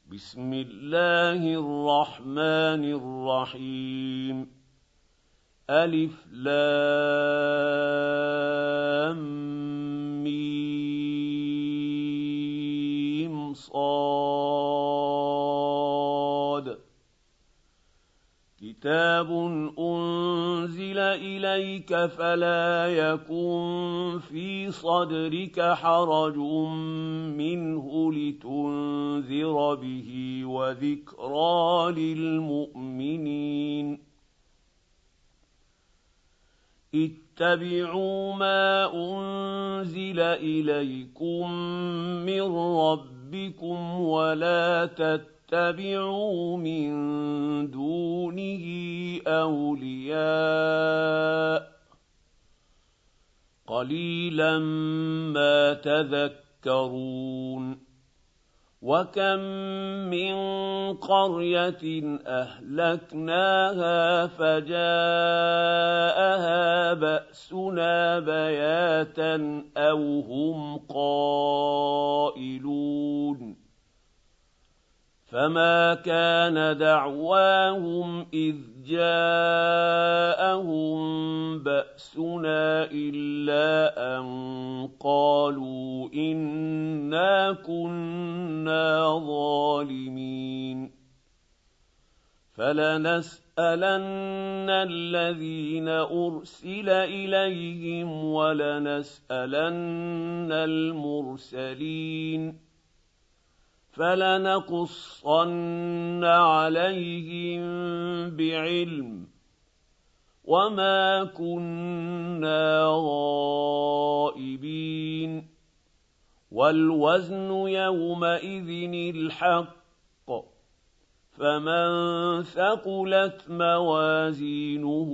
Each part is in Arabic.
بسم الله الرحمن الرحيم ألف لام ميم صاد كتاب أنزل إليك فلا يكن في صدرك حرج منه لتنذر به وذكرى للمؤمنين اتبعوا ما أنزل إليكم من ربكم ولا تتبعوا من دونه أولياء قليلا ما تذكرون وكم من قرية أهلكناها فجاءها بأسنا بياتا أو هم قائلون فما كان دعواهم إذ جاءهم بأسنا إلا أن قالوا إنا كنا ظالمين فلنسألن الذين أرسل إليهم ولنسألن المرسلين فلنقصن عليهم بعلم وما كنا غائبين والوزن يومئذ الحق فمن ثقلت موازينه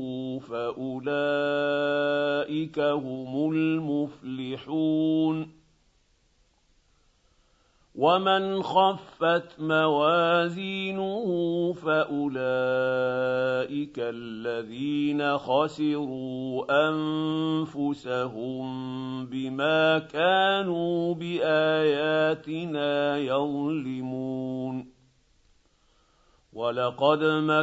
فأولئك هم المفلحون ومن خفت موازينه فأولئك الذين خسروا أنفسهم بما كانوا بآياتنا يظلمون ولقد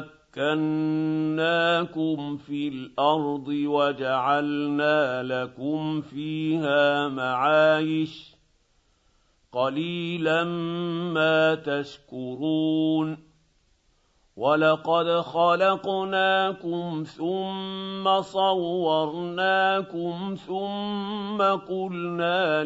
مكناكم في الأرض وجعلنا لكم فيها معايش قليلا ما تشكرون ولقد خلقناكم ثم صورناكم ثم قلنا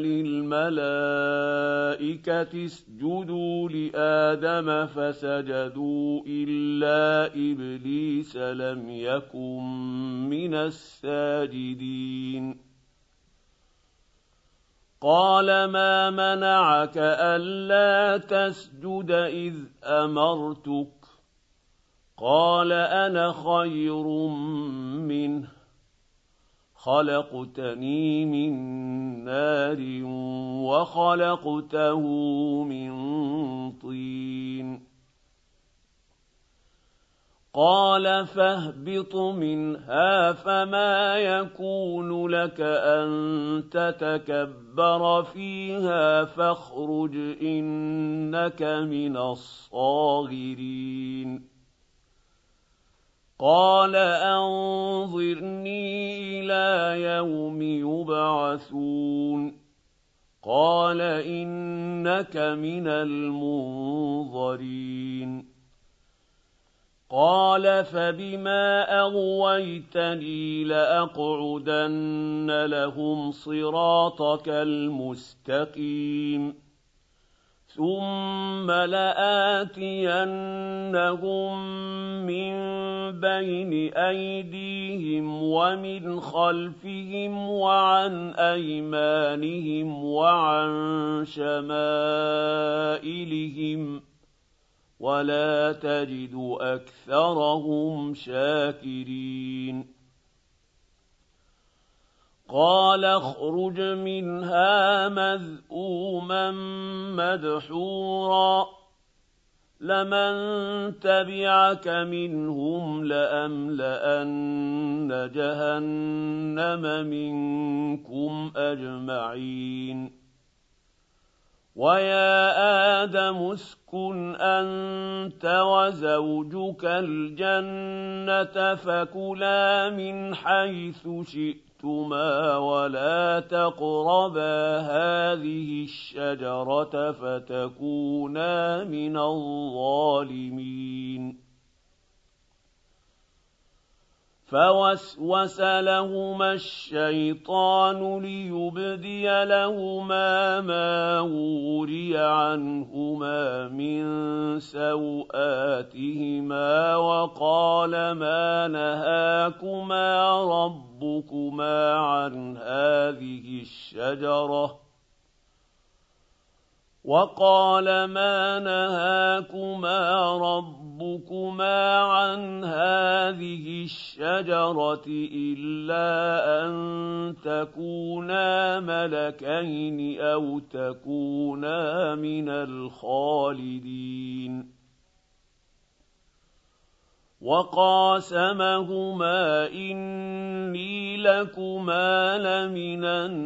للملائكة اسجدوا لآدم فسجدوا إلا إبليس لم يكن من الساجدين قال ما منعك ألا تسجد إذ أمرتك قال أنا خير منه خلقتني من نار وخلقته من طين قال فاهبط منها فما يكون لك أن تتكبر فيها فاخرج إنك من الصاغرين قال أنظرني إلى يوم يبعثون قال إنك من المنظرين قال فبما أغويتني لأقعدن لهم صراطك المستقيم ثم لآتينهم من بين أيديهم ومن خلفهم وعن أيمانهم وعن شمائلهم ولا تجد أكثرهم شاكرين قال اخرج منها مذءوما مدحورا لمن تبعك منهم لأملأن جهنم منكم أجمعين وَيَا آدَمُ اسْكُنْ أَنتَ وَزَوْجُكَ الْجَنَّةَ فَكُلَا مِنْ حَيْثُ شِئْتُمَا وَلَا تَقْرَبَا هَٰذِهِ الشَّجَرَةَ فَتَكُونَا مِنَ الظَّالِمِينَ فَوَسْوَسَ لَهُمَا الشَّيْطَانُ لِيُبْدِيَ لَهُمَا مَا وُورِيَ عَنْهُمَا مِن سَوْآتِهِمَا وَقَالَ مَا نَهَاكُمَا رَبُّكُمَا عَنْ هَٰذِهِ الشَّجَرَةِ إِلَّا أَن تَكُونَا مَلَكَيْنِ أَوْ تَكُونَا مِنَ الْخَالِدِينَ وَقَاسَمَهُمَا إِنِّي لَكُمَا لَمِنَ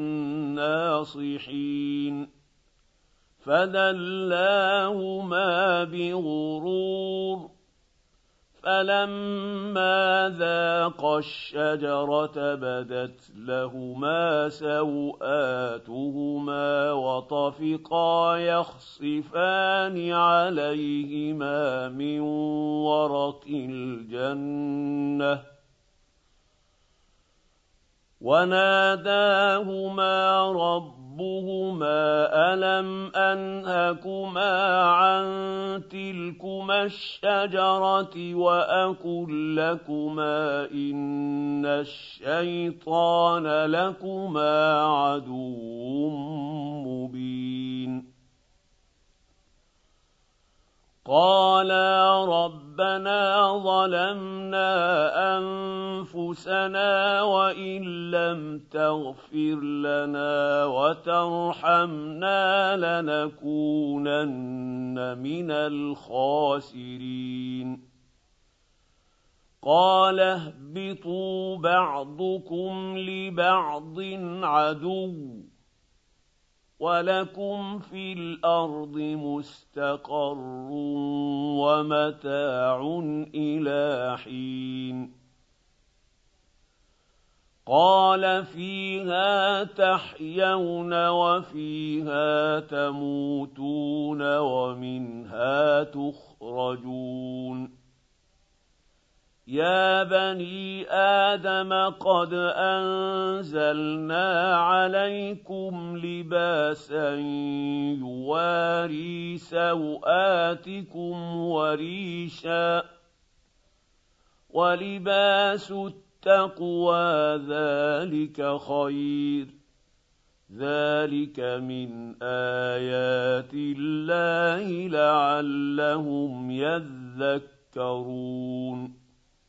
النَّاصِحِينَ فَدَلَّاهُمَا بِغُرُورٍ فَلَمَّا ذَاقَا الشَّجَرَةَ بَدَتْ لَهُمَا سَوْآتُهُمَا وَطَفِقَا يَخْصِفَانِ عَلَيْهِمَا مِن وَرَقِ الْجَنَّةِ وَنَادَاهُمَا رَبُّهُمَا أَلَمْ أَنْهَكُمَا عَن تِلْكُمَا الشَّجَرَةِ وَأَقُل لَّكُمَا إِنَّ الشَّيْطَانَ لَكُمَا عَدُوٌّ مُّبِينٌ قَالَا رَبَّنَا ظَلَمْنَا أَنفُسَنَا وَإِن لَّمْ تَغْفِرْ لَنَا وَتَرْحَمْنَا لَنَكُونَنَّ مِنَ الْخَاسِرِينَ قَالَ اهْبِطُوا بَعْضُكُمْ لِبَعْضٍ عَدُوٌّ وَلَكُمْ فِي الْأَرْضِ مُسْتَقَرٌّ وَمَتَاعٌ إِلَىٰ حِينٍ قَالَ فِيهَا تَحْيَوْنَ وَفِيهَا تَمُوتُونَ وَمِنْهَا تُخْرَجُونَ يَا بَنِي آدَمَ قَدْ أَنزَلْنَا عَلَيْكُمْ لِبَاسًا يُوَارِي سَوْآتِكُمْ وَرِيشًا ۖ وَلِبَاسُ التَّقْوَىٰ ذَٰلِكَ خَيْرٌ ۚ ذَٰلِكَ مِنْ آيَاتِ اللَّهِ لَعَلَّهُمْ يَذَّكَّرُونَ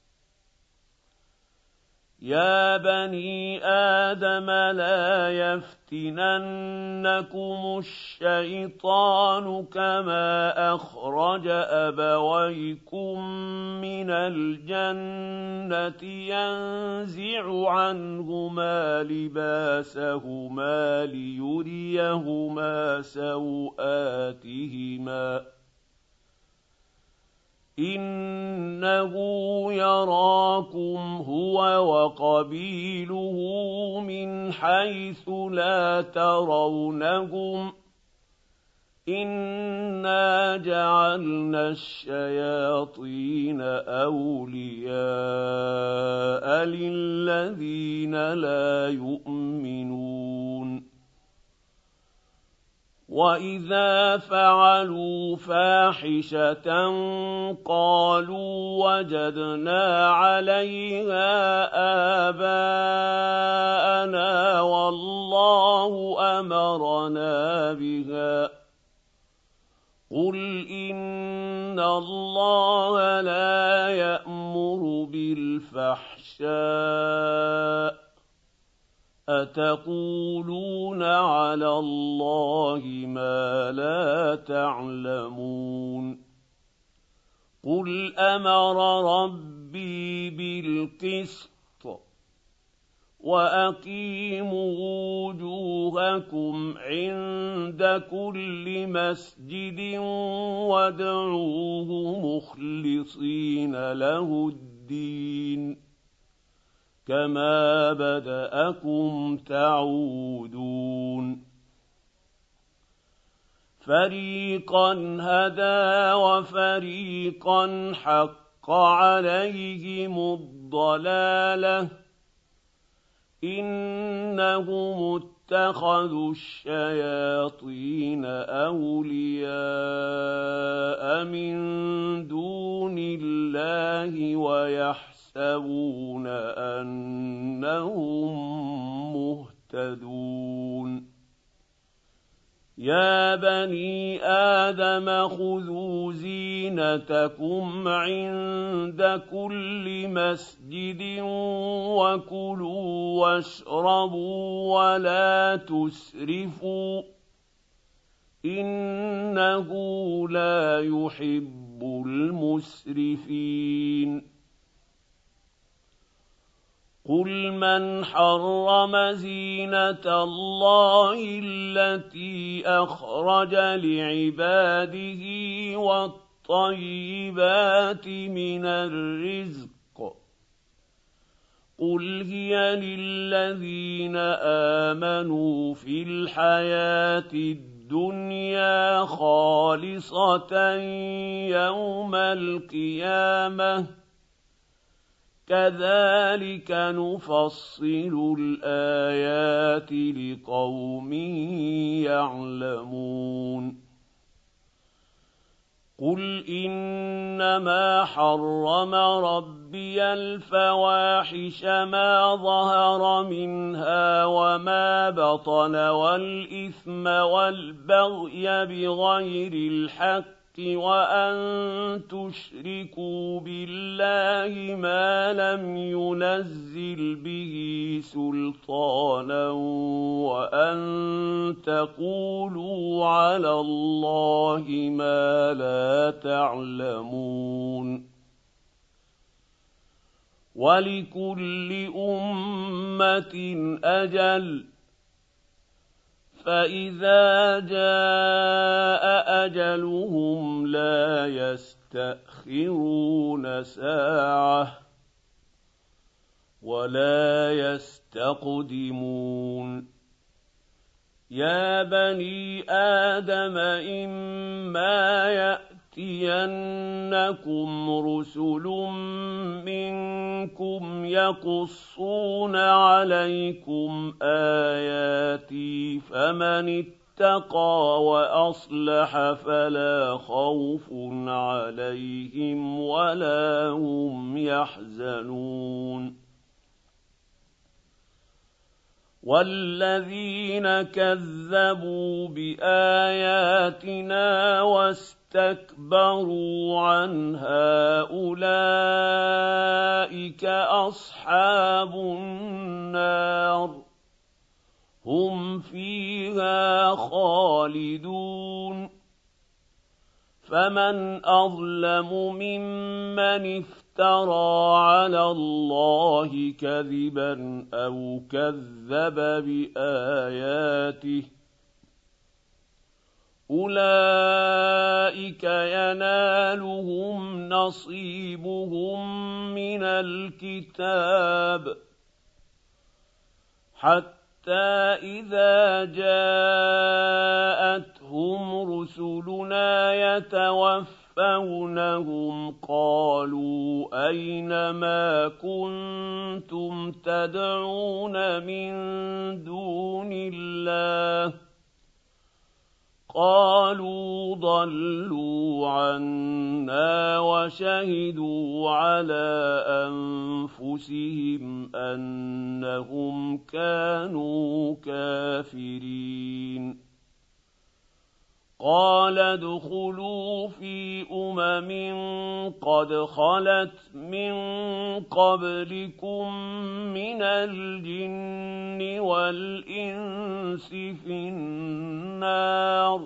يَا بَنِي آدَمَ لَا يَفْتِنَنَّكُمُ الشَّيْطَانُ كَمَا أَخْرَجَ أَبَوَيْكُم مِّنَ الْجَنَّةِ يَنزِعُ عَنْهُمَا لِبَاسَهُمَا لِيُرِيَهُمَا سَوْآتِهِمَا ۗ إِنَّهُ يَرَاكُمْ هُوَ وَقَبِيلُهُ مِنْ حَيْثُ لَا تَرَوْنَهُمْ ۗ إِنَّا جَعَلْنَا الشَّيَاطِينَ أَوْلِيَاءَ لِلَّذِينَ لَا يُؤْمِنُونَ وَإِذَا فَعَلُوا فَاحِشَةً قَالُوا وَجَدْنَا عَلَيْهَا آبَاءَنَا وَاللَّهُ أَمَرَنَا بِهَا ۗ قُلْ إِنَّ اللَّهَ لَا يَأْمُرُ بِالْفَحْشَاءِ ۖ أَتَقُولُونَ عَلَى اللَّهِ مَا لَا تَعْلَمُونَ قُلْ أَمَرَ رَبِّي بِالْقِسْطِ ۖ وأقيموا وجوهكم عند كل مسجد وادعوه مخلصين له الدين كما بدأكم تعودون فريقا هدى وفريقا حق عليهم الضلالة إنهم اتخذوا الشياطين أولياء من دون الله ويحسبون أنهم مهتدون يا بني آدم خذوا زينتكم عند كل مسجد وكلوا واشربوا ولا تسرفوا إنه لا يحب المسرفين قل من حرم زينة الله التي أخرج لعباده والطيبات من الرزق قل هي للذين آمنوا في الحياة الدنيا خالصة يوم القيامة كذلك نفصل الآيات لقوم يعلمون قل إنما حرم ربي الفواحش ما ظهر منها وما بطن والإثم والبغي بغير الحق وأن تشركوا بالله ما لم ينزل به سلطانا وأن تقولوا على الله ما لا تعلمون ولكل أمة أجل فإذا جاء أجلهم لا يستأخرون ساعة ولا يستقدمون يا بني آدم إما يأتينكم رسل منكم يقصون عليكم آياتي فمن اتقى وأصلح فلا خوف عليهم ولا هم يحزنون والذين كذبوا بآياتنا واستكبروا عنها أولئك أصحاب النار هم فيها خالدون فمن أظلم ممن افترى على الله كذبا أو كذب بآياته أولئك ينالهم نصيبهم من الكتاب حتى إذا جاءتهم رسلنا يتوفونهم قالوا أين ما كنتم تدعون من دون الله قالوا ضلوا عنا وشهدوا على أنفسهم أنهم كانوا كافرين قال ادخلوا في قد خلت من قبلكم من الجن والإنس في النار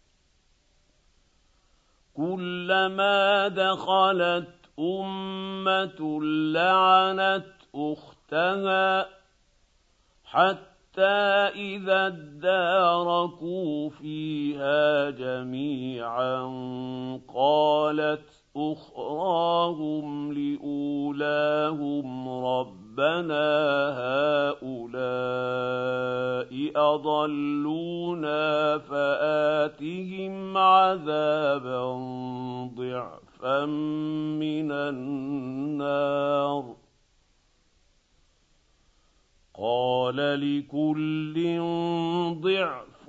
كلما دخلت أمة لعنت أختها حتى إذا اداركوا فيها جميعا قالت أخراهم لأولاهم ربنا هؤلاء أضلونا فآتهم عذابا ضعفا من النار قال لكل ضعف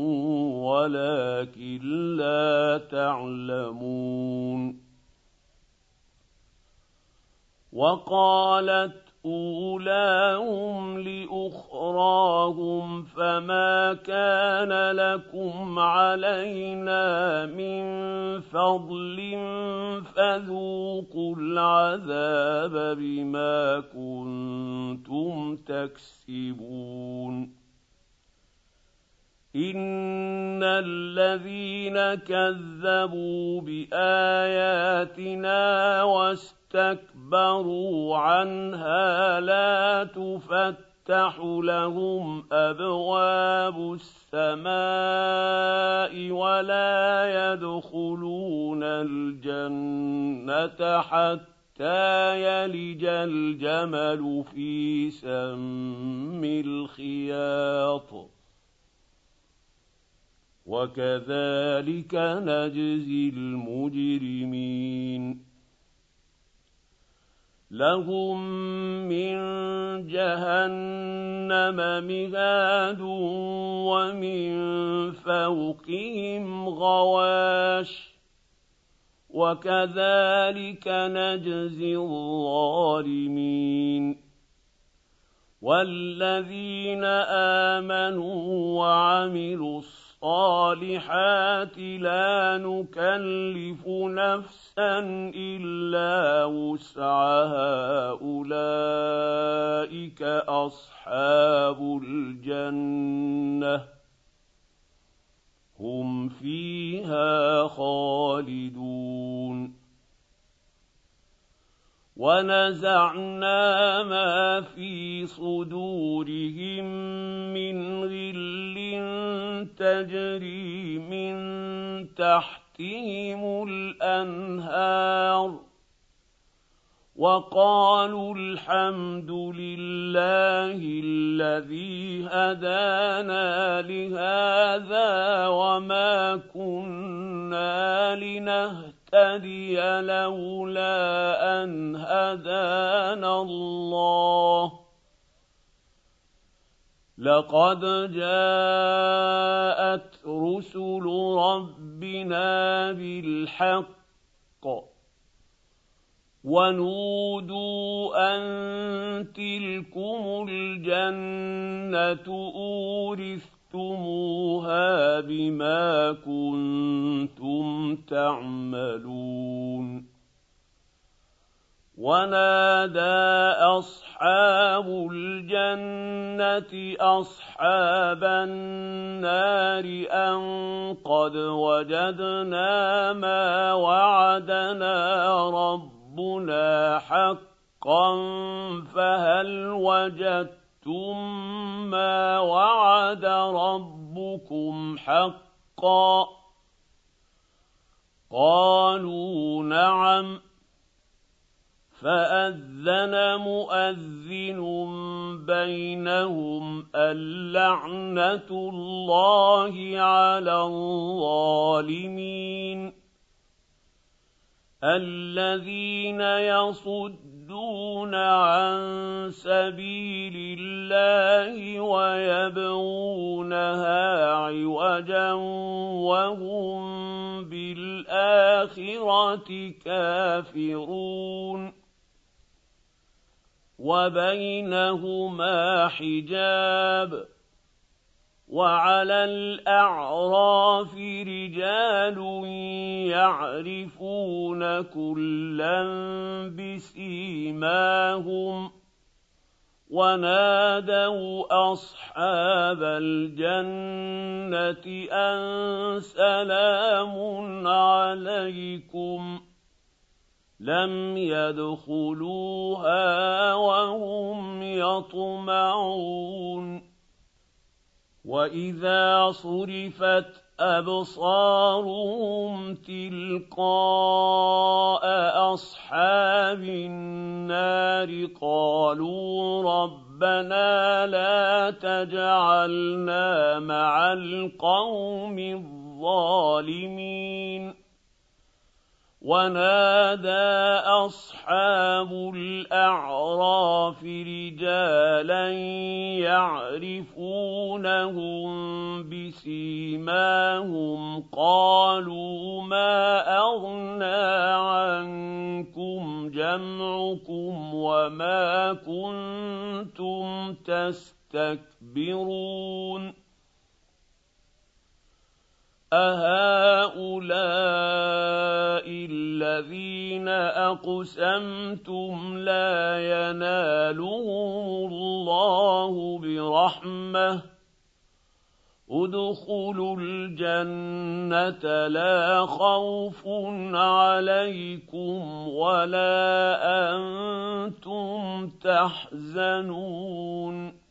ولكن لا تعلمون وقالت أولاهم لأخراهم فما كان لكم علينا من فضل فذوقوا العذاب بما كنتم تكسبون إن الذين كذبوا بآياتنا واستكبروا عنها لا تفتح لهم أبواب السماء ولا يدخلون الجنة حتى يلج الجمل في سم الخياط وكذلك نجزي المجرمين لهم من جهنم مهاد ومن فوقهم غواش وكذلك نجزي الظالمين والذين آمنوا وعملوا الصالحات لا نكلف نفسا إلا وسعها أولئك أصحاب الجنة هم فيها خالدون ونزعنا ما في صدورهم من غل تجري من تحتهم الأنهار وقالوا الحمد لله الذي هدانا لهذا وما كنا لنهتدي لولا أن هدانا الله لقد جاءت رسل ربنا بالحق ونودوا أن تلكم الجنة أورثتموها بما كنتم تعملون ونادى أصحاب الجنة أصحاب النار أن قد وجدنا ما وعدنا ربنا حقا فهل وجدتم ما وعد ربكم حقا قالوا نعم فأذن مؤذن بينهم اللعنة الله على الظالمين الذين يصدون عن سبيل الله ويبغونها عوجا وهم بالآخرة كافرون وبينهما حجاب وعلى الأعراف رجال يعرفون كلا بسيماهم ونادوا أصحاب الجنة أن سلام عليكم لم يدخلوها وهم يطمعون وإذا صرفت أبصارهم تلقاء أصحاب النار قالوا ربنا لا تجعلنا مع القوم الظالمين ونادى أصحاب الأعراف رجالا يعرفونهم بسيماهم قالوا ما أغنى عنكم جمعكم وما كنتم تستكبرون أهؤلاء الذين أقسمتم لا ينالهم الله برحمة ادخلوا الجنة لا خوف عليكم ولا أنتم تحزنون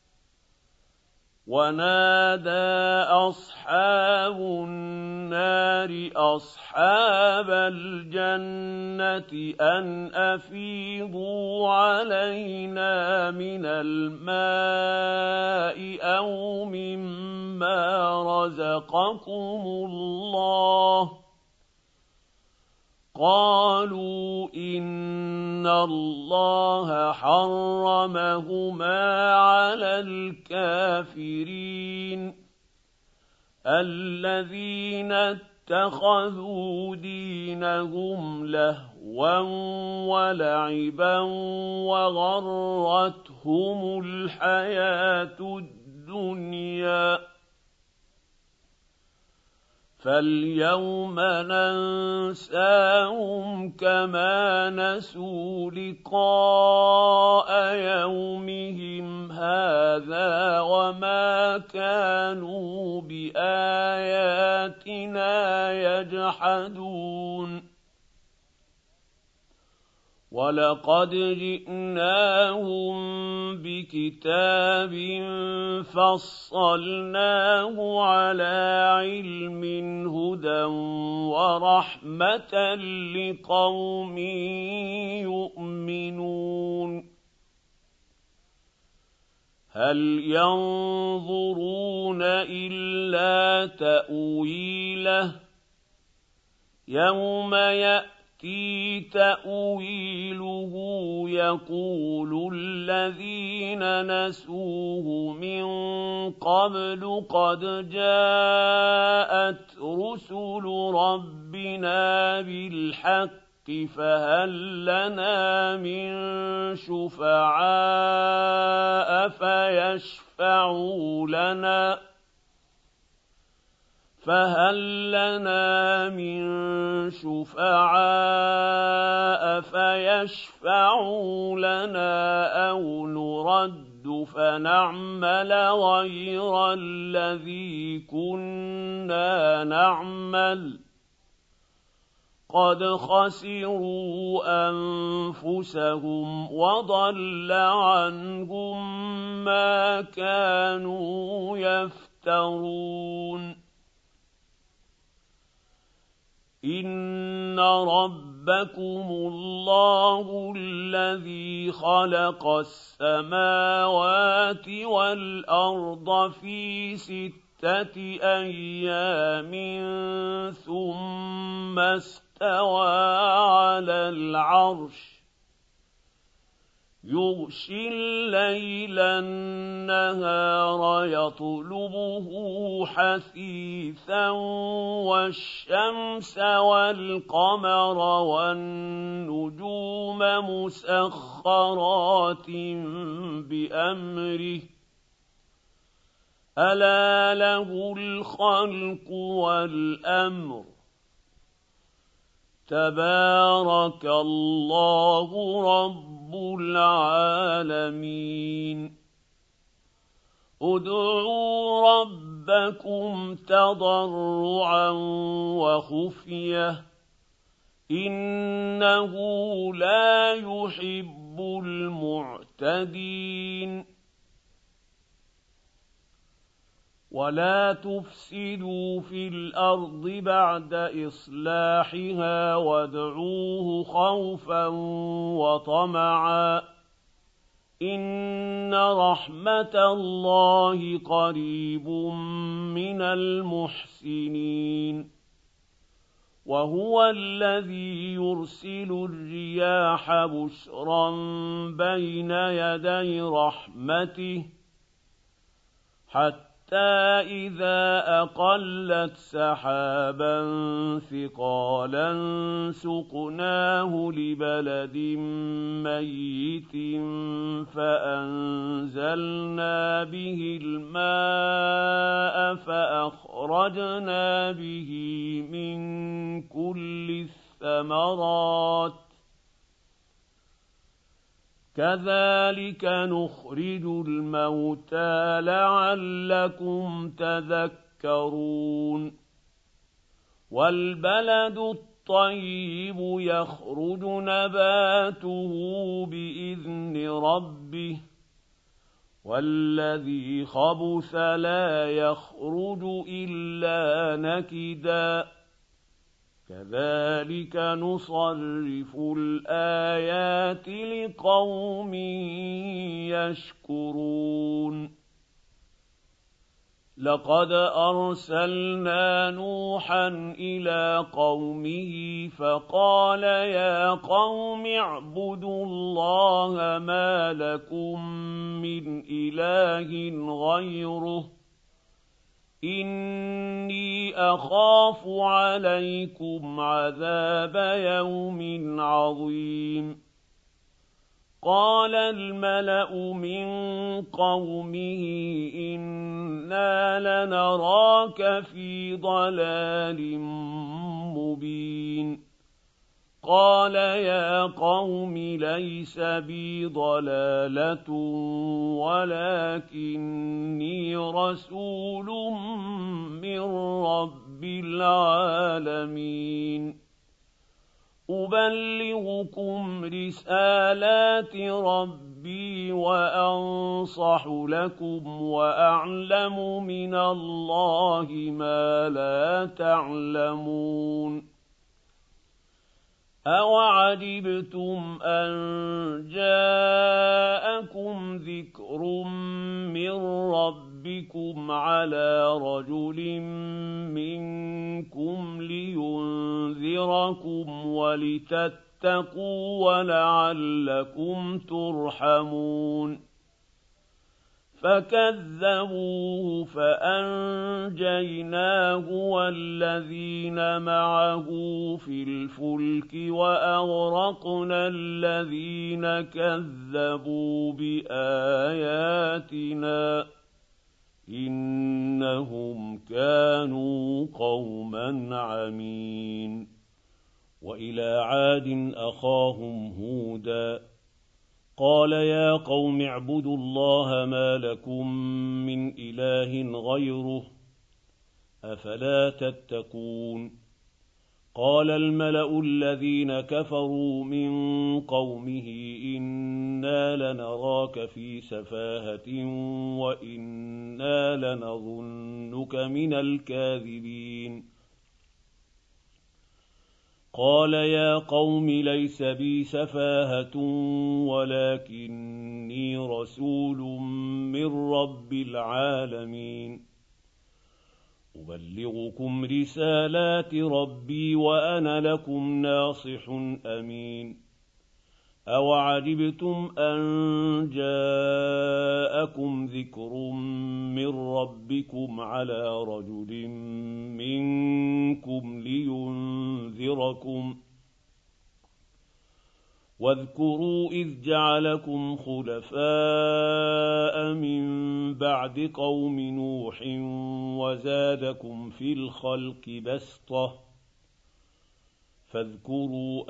ونادى أصحاب النار أصحاب الجنة أن أفيضوا علينا من الماء أو مما رزقكم الله قالوا إن الله حرمهما على الكافرين الذين اتخذوا دينهم لهوا ولعبا وغرتهم الحياة الدنيا فاليوم ننساهم كما نسوا لقاء يومهم هذا وما كانوا بآياتنا يجحدون ولقد جئناهم بكتاب فصلناه على علم هدى ورحمة لقوم يؤمنون هل ينظرون إلا تأويله يوم يأتي تأويله يقول الذين نسوه من قبل قد جاءت رسل ربنا بالحق فهل لنا من شفعاء فيشفعوا لنا فهل لنا من شفعاء فيشفعوا لنا أو نرد فنعمل غير الذي كنا نعمل قد خسروا أنفسهم وضل عنهم ما كانوا يفترون إن ربكم الله الذي خلق السماوات والأرض في 6 أيام ثم استوى على العرش يغشي الليل النهار يطلبه حثيثا والشمس والقمر والنجوم مسخرات بأمره ألا له الخلق والأمر تبارك الله رب العالمين ادعوا ربكم تضرعا وخفية إِنَّهُ لَا يُحِبُّ الْمُعْتَدِينَ وَلَا تُفْسِدُوا فِي الْأَرْضِ بَعْدَ إِصْلَاحِهَا وَادْعُوهُ خَوْفًا وَطَمَعًا ۚ إِنَّ رَحْمَتَ اللَّهِ قَرِيبٌ مِّنَ الْمُحْسِنِينَ وَهُوَ الَّذِي يُرْسِلُ الرِّيَاحَ بُشْرًا بَيْنَ يَدَيْ رَحْمَتِهِ حَتَّىٰ إِذَا أَقَلَّتْ سَحَابًا ثِقَالًا سُقْنَاهُ لِبَلَدٍ مَّيِّتٍ فَأَنزَلْنَا بِهِ الْمَاءَ فَأَخْرَجْنَا بِهِ مِن كُلِّ الثَّمَرَاتِ ۚ كَذَٰلِكَ نُخْرِجُ الْمَوْتَىٰ لَعَلَّكُمْ تَذَكَّرُونَ وَالْبَلَدُ الطَّيِّبُ يَخْرُجُ نَبَاتُهُ بِإِذْنِ رَبِّهِ ۖ وَالَّذِي خَبُثَ لَا يَخْرُجُ إِلَّا نَكِدًا ۚ كَذَٰلِكَ نُصَرِّفُ الْآيَاتِ لِقَوْمٍ يَشْكُرُونَ لَقَدْ أَرْسَلْنَا نُوحًا إِلَىٰ قَوْمِهِ فَقَالَ يَا قَوْمِ اعْبُدُوا اللَّهَ مَا لَكُم مِّنْ إِلَٰهٍ غَيْرُهُ إِنِّي أَخَافُ عَلَيْكُمْ عَذَابَ يَوْمٍ عَظِيمٍ قَالَ الْمَلَأُ مِن قَوْمِهِ إِنَّا لَنَرَاكَ فِي ضَلَالٍ مُّبِينٍ قَالَ يَا قَوْمِ لَيْسَ بِي ضَلَالَةٌ وَلَٰكِنِّي رَسُولٌ مِّن رَّبِّ الْعَالَمِينَ أُبَلِّغُكُمْ رِسَالَاتِ رَبِّي وَأَنصَحُ لَكُمْ وَأَعْلَمُ مِنَ اللَّهِ مَا لَا تَعْلَمُونَ أَوَعَجِبْتُمْ أَن جَاءَكُمْ ذِكْرٌ مِّن رَّبِّكُمْ عَلَىٰ رَجُلٍ مِّنكُمْ لِيُنذِرَكُمْ وَلِتَتَّقُوا وَلَعَلَّكُمْ تُرْحَمُونَ فَكَذَّبُوهُ فَأَنجَيْنَاهُ وَالَّذِينَ مَعَهُ فِي الْفُلْكِ وَأَغْرَقْنَا الَّذِينَ كَذَّبُوا بِآيَاتِنَا ۚ إِنَّهُمْ كَانُوا قَوْمًا عَمِينَ وَإِلَىٰ عَادٍ أَخَاهُمْ هُودًا قَالَ يَا قَوْمِ اعْبُدُوا اللَّهَ مَا لَكُم مِّنْ إِلَٰهٍ غَيْرُهُ أَفَلَا تَتَّقُونَ قَالَ الْمَلَأُ الَّذِينَ كَفَرُوا مِن قَوْمِهِ إِنَّا لَنَرَاكَ فِي سَفَاهَةٍ وَإِنَّا لَنَظُنُّكَ مِنَ الْكَاذِبِينَ قَالَ يَا قَوْمِ لَيْسَ بِي سَفَاهَةٌ وَلَٰكِنِّي رَسُولٌ مِّن رَّبِّ الْعَالَمِينَ أُبَلِّغُكُمْ رِسَالَاتِ رَبِّي وَأَنَا لَكُمْ نَاصِحٌ أَمِينٌ أَوَعَجِبْتُمْ أَن جَاءَكُمْ ذِكْرٌ مِّن رَّبِّكُمْ عَلَىٰ رَجُلٍ مِّنكُمْ لِيُنذِرَكُمْ ۖ وَاذْكُرُوا إِذْ جَعَلَكُمْ خُلَفَاءَ مِن بَعْدِ قَوْمِ نُوحٍ وَزَادَكُمْ فِي الْخَلْقِ بَسْطَةً ۖ فاذكروا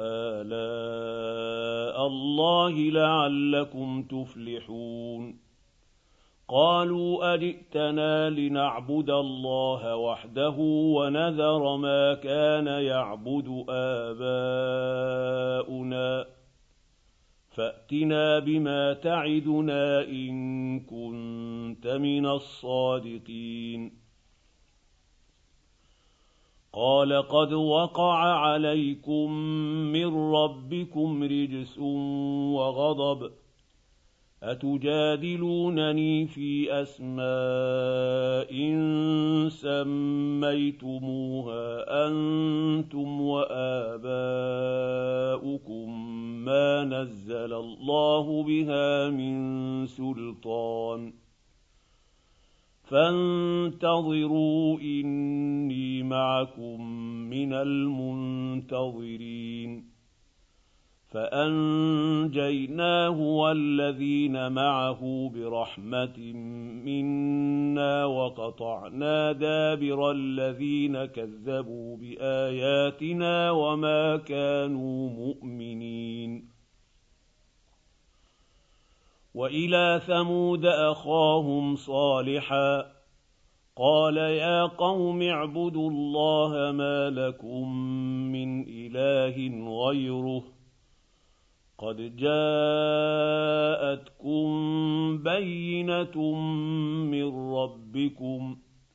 آلاء الله لعلكم تفلحون قالوا أجئتنا لنعبد الله وحده ونذر ما كان يعبد آباؤنا فأتنا بما تعدنا إن كنت من الصادقين قال قد وقع عليكم من ربكم رجس وغضب أتجادلونني في أسماء سميتموها أنتم وآباؤكم ما نزل الله بها من سلطان فانتظروا إني معكم من المنتظرين فأنجيناه والذين معه برحمة منا وقطعنا دابر الذين كذبوا بآياتنا وما كانوا مؤمنين وإلى ثمود أخاهم صالحا قال يا قوم اعبدوا الله ما لكم من إله غيره قد جاءتكم بينة من ربكم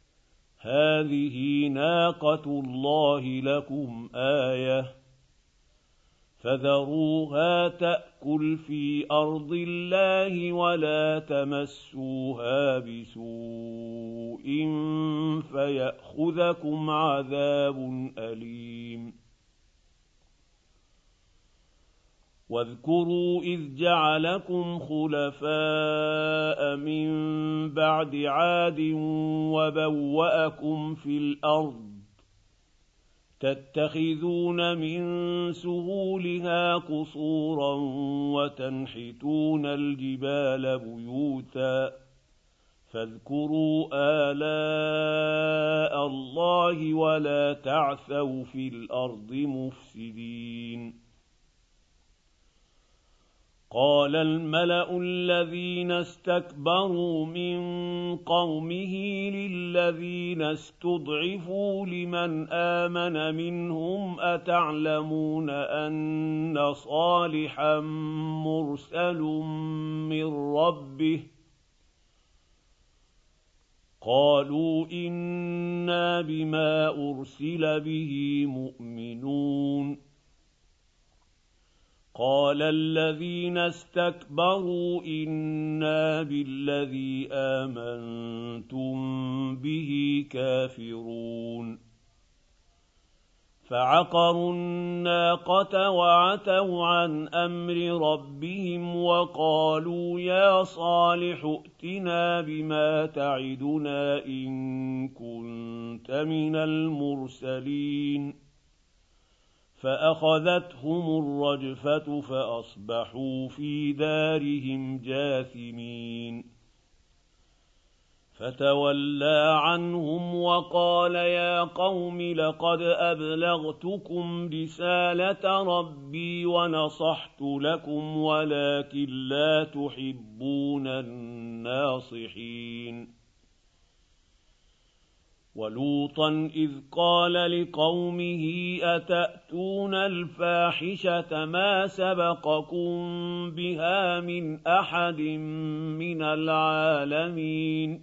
هذه ناقة الله لكم آية فذروها تأكل في أرض الله ولا تمسوها بسوء فيأخذكم عذاب أليم واذكروا إذ جعلكم خلفاء من بعد عاد وبوأكم في الأرض تتخذون من سهولها قصورا وتنحتون الجبال بيوتا فاذكروا آلاء الله ولا تعثوا في الأرض مفسدين قال الملأ الذين استكبروا من قومه للذين استضعفوا لمن آمن منهم أتعلمون أن صالحا مرسل من ربه قالوا إنا بما أرسل به مؤمنون قال الذين استكبروا إنا بالذي آمنتم به كافرون فعقروا الناقة وعتوا عن أمر ربهم وقالوا يا صالح ائتنا بما تعدنا إن كنت من المرسلين فأخذتهم الرجفة فأصبحوا في دارهم جاثمين فتولى عنهم وقال يا قوم لقد أبلغتكم رسالة ربي ونصحت لكم ولكن لا تحبون الناصحين ولوطا إذ قال لقومه أتأتون الفاحشة ما سبقكم بها من أحد من العالمين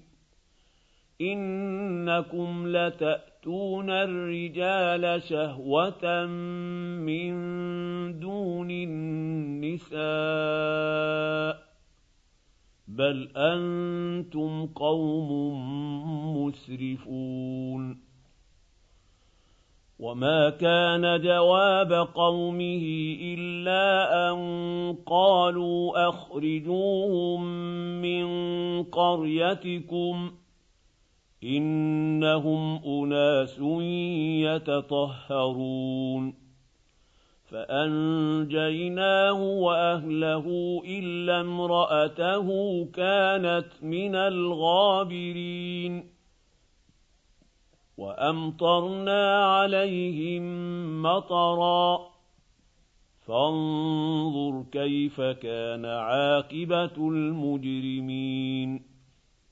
إنكم لتأتون الرجال شهوة من دون النساء بل أنتم قوم مسرفون وما كان جواب قومه إلا أن قالوا أخرجوهم من قريتكم إنهم أناس يتطهرون فأنجيناه وأهله إلا امرأته كانت من الغابرين وأمطرنا عليهم مطرا فانظر كيف كان عاقبة المجرمين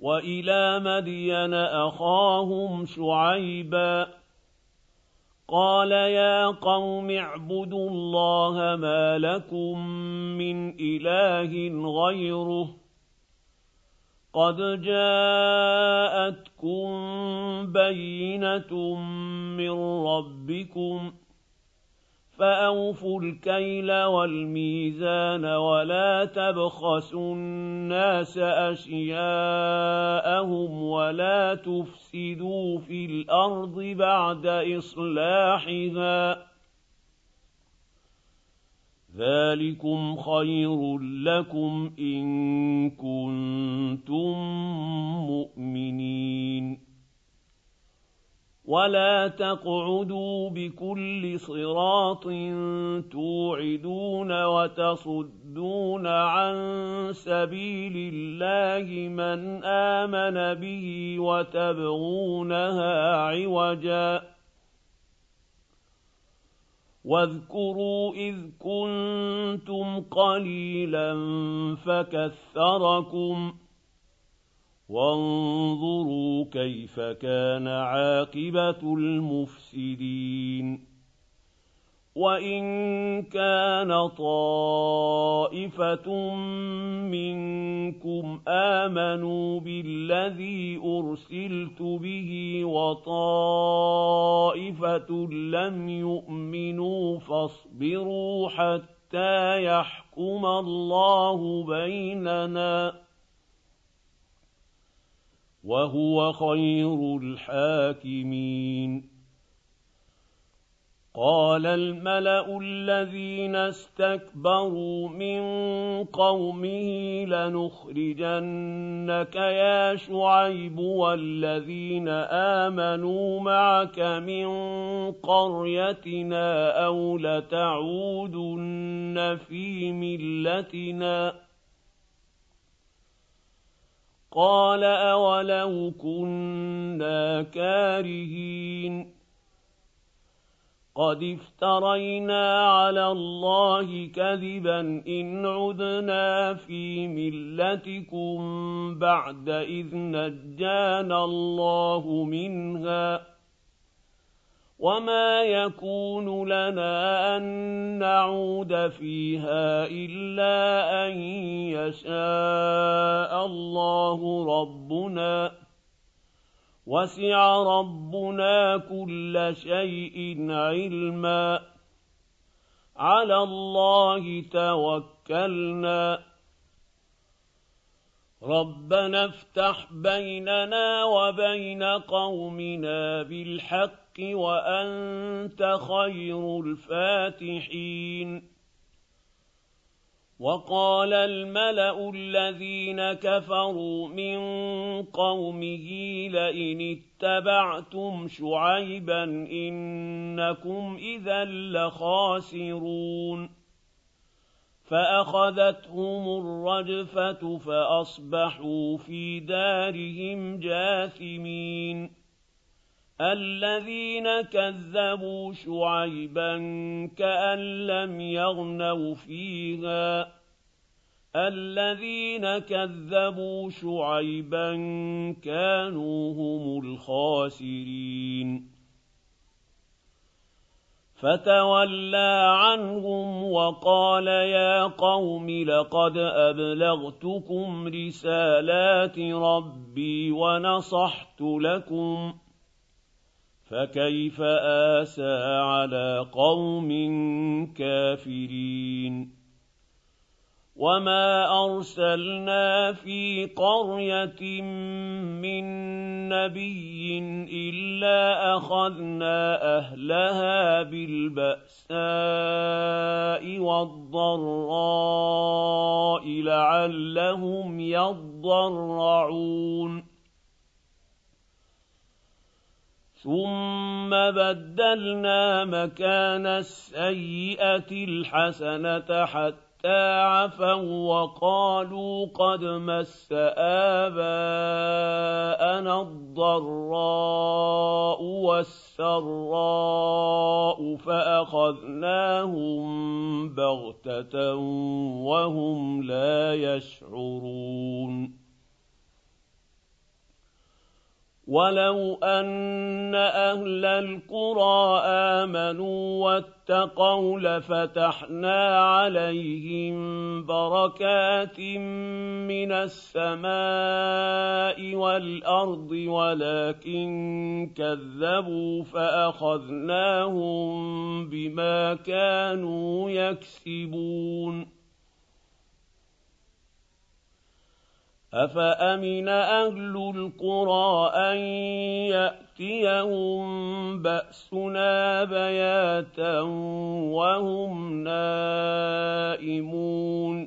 وإلى مدين أخاهم شعيبا قال يا قوم اعبدوا الله ما لكم من إله غيره قد جاءتكم بينة من ربكم فأوفوا الكيل والميزان ولا تبخسوا الناس أشياءهم ولا تفسدوا في الأرض بعد إصلاحها ذلكم خير لكم إن كنتم مؤمنين ولا تقعدوا بكل صراط توعدون وتصدون عن سبيل الله من آمن به وتبغونها عوجا واذكروا إذ كنتم قليلا فكثركم وانظروا كيف كان عاقبة المفسدين وإن كان طائفة منكم آمنوا بالذي أرسلت به وطائفة لم يؤمنوا فاصبروا حتى يحكم الله بيننا وهو خير الحاكمين قال الملأ الذين استكبروا من قومه لنخرجنك يا شعيب والذين آمنوا معك من قريتنا أو لتعودن في ملتنا قال أولو كنا كارهين قد افترينا على الله كذبا إن عدنا في ملتكم بعد إذ نجانا الله منها وما يكون لنا أن نعود فيها إلا أن يشاء الله ربنا وسع ربنا كل شيء علما على الله توكلنا ربنا افتح بيننا وبين قومنا بالحق وأنت خير الفاتحين وقال الملأ الذين كفروا من قومه لئن اتبعتم شعيبا إنكم إذا لخاسرون فأخذتهم الرجفة فأصبحوا في دارهم جاثمين الذين كذبوا شعيبا كأن لم يغنوا فيها الذين كذبوا شعيبا كانوا هم الخاسرين فتولى عنهم وقال يا قوم لقد أبلغتكم رسالات ربي ونصحت لكم فكيف آسى على قوم كافرين وما أرسلنا في قرية من نبي إلا أخذنا أهلها بالبأساء والضراء لعلهم يضرعون ثم بدلنا مكان السيئة الحسنة حتى عفوا وقالوا قد مس آباءنا الضراء والسراء فأخذناهم بغتة وهم لا يشعرون ولو أن أهل القرى آمنوا واتقوا لفتحنا عليهم بركات من السماء والأرض ولكن كذبوا فأخذناهم بما كانوا يكسبون أفأمن أهل القرى أن يأتيهم بأسنا بياتا وهم نائمون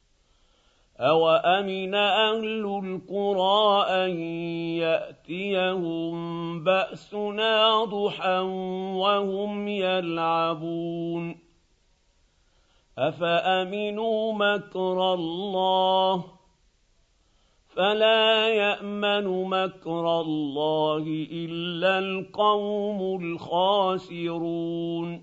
أوأمن أهل القرى أن يأتيهم بأسنا ضحى وهم يلعبون أفأمنوا مكر الله فلا يأمن مكر الله إلا القوم الخاسرون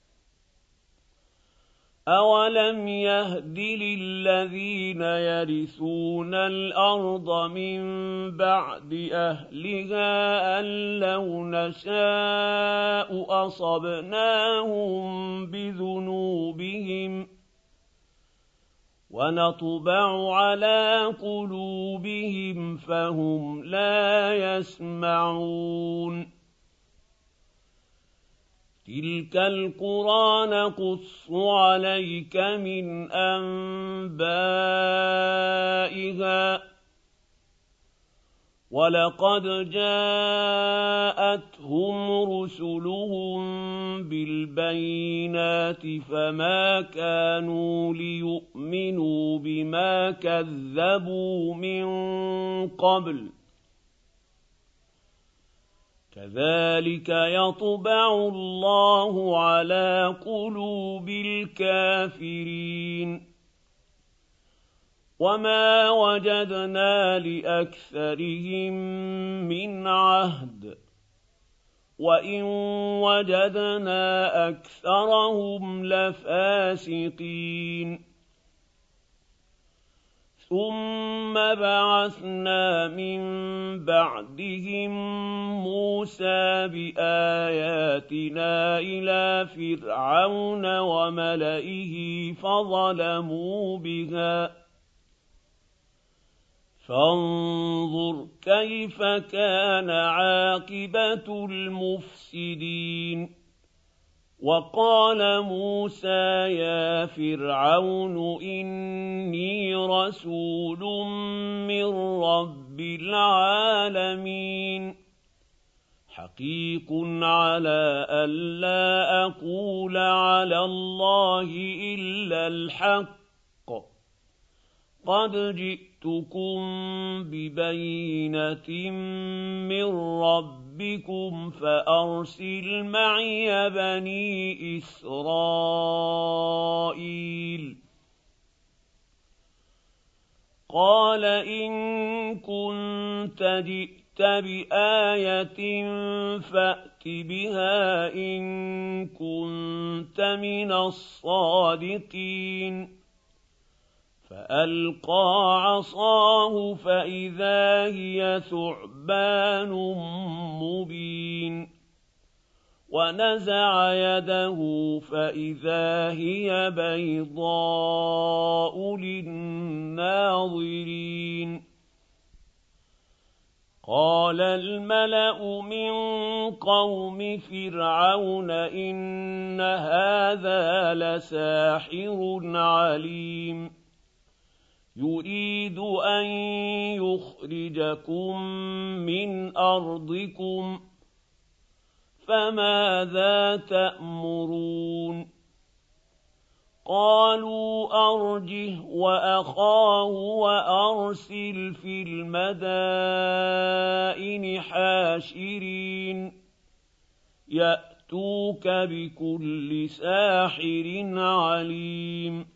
أولم يهد للذين يرثون الأرض من بعد أهلها أن لو نشاء أصبناهم بذنوبهم ونطبع على قلوبهم فهم لا يسمعون تلك القرى نقص عليك من أنبائها ولقد جاءتهم رسلهم بالبينات فما كانوا ليؤمنوا بما كذبوا من قبل كذلك يطبع الله على قلوب الكافرين وما وجدنا لأكثرهم من عهد وإن وجدنا أكثرهم لفاسقين ثم بعثنا من بعدهم موسى بآياتنا إلى فرعون وملئه فظلموا بها فانظر كيف كان عاقبة المفسدين وقال موسى يا فرعون إني رسول من رب العالمين حقيق على ألا أقول على الله إلا الحق قد جئتكم ببينة من ربكم فأرسل معي بني إسرائيل قال إن كنت جئت بآية فأت بها إن كنت من الصادقين فألقى عصاه فإذا هي ثعبان مبين ونزع يده فإذا هي بيضاء للناظرين قال الملأ من قوم فرعون إن هذا لساحر عليم يريد أن يخرجكم من أرضكم فماذا تأمرون قالوا أرجه وأخاه وأرسل في المدائن حاشرين يأتوك بكل ساحر عليم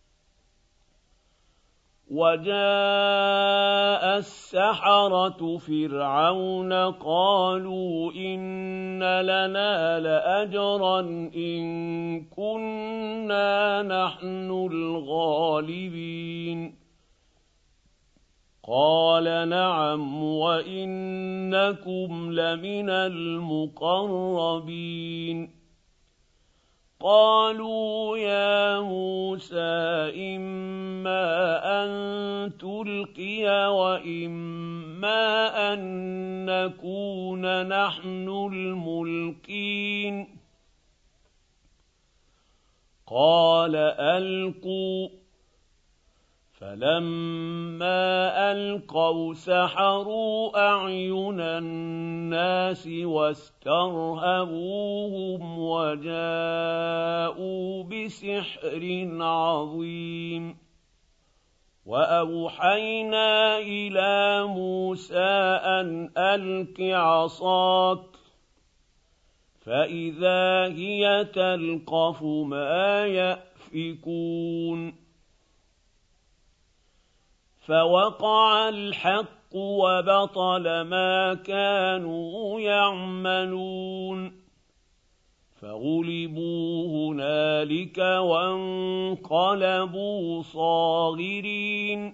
وجاء السحرة فرعون قالوا إن لنا لأجرا إن كنا نحن الغالبين قال نعم وإنكم لمن المقربين قالوا يا موسى إما أن تلقي وإما أن نكون نحن الملقين قال ألقوا فلما ألقوا سحروا أعين الناس واسترهبوهم وجاءوا بسحر عظيم وأوحينا إلى موسى أن ألق عصاك فإذا هي تلقف ما يأفكون فوقع الحق وبطل ما كانوا يعملون فغلبوا هنالك وانقلبوا صاغرين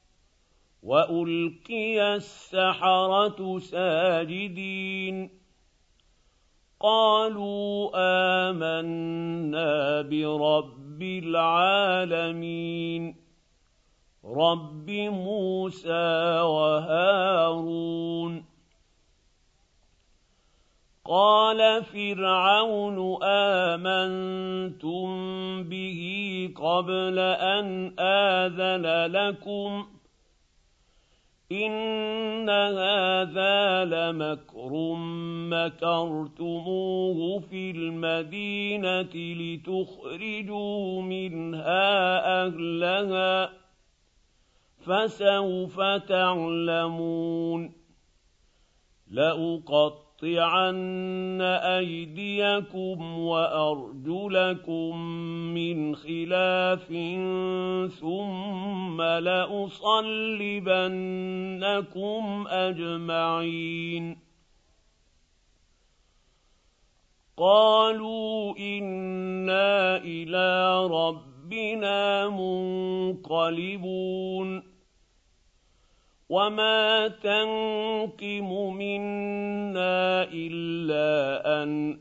وألقي السحرة ساجدين قالوا آمنا برب العالمين رب موسى وهارون قال فرعون آمنتم به قبل أن آذن لكم إن هذا لمكر مكرتموه في المدينة لتخرجوا منها أهلها فسوف تعلمون لأقطعن أيديكم وأرجلكم من خلاف ثم لأصلبنكم أجمعين قالوا إنا إلى ربنا منقلبون وما تنقم منا إلا أن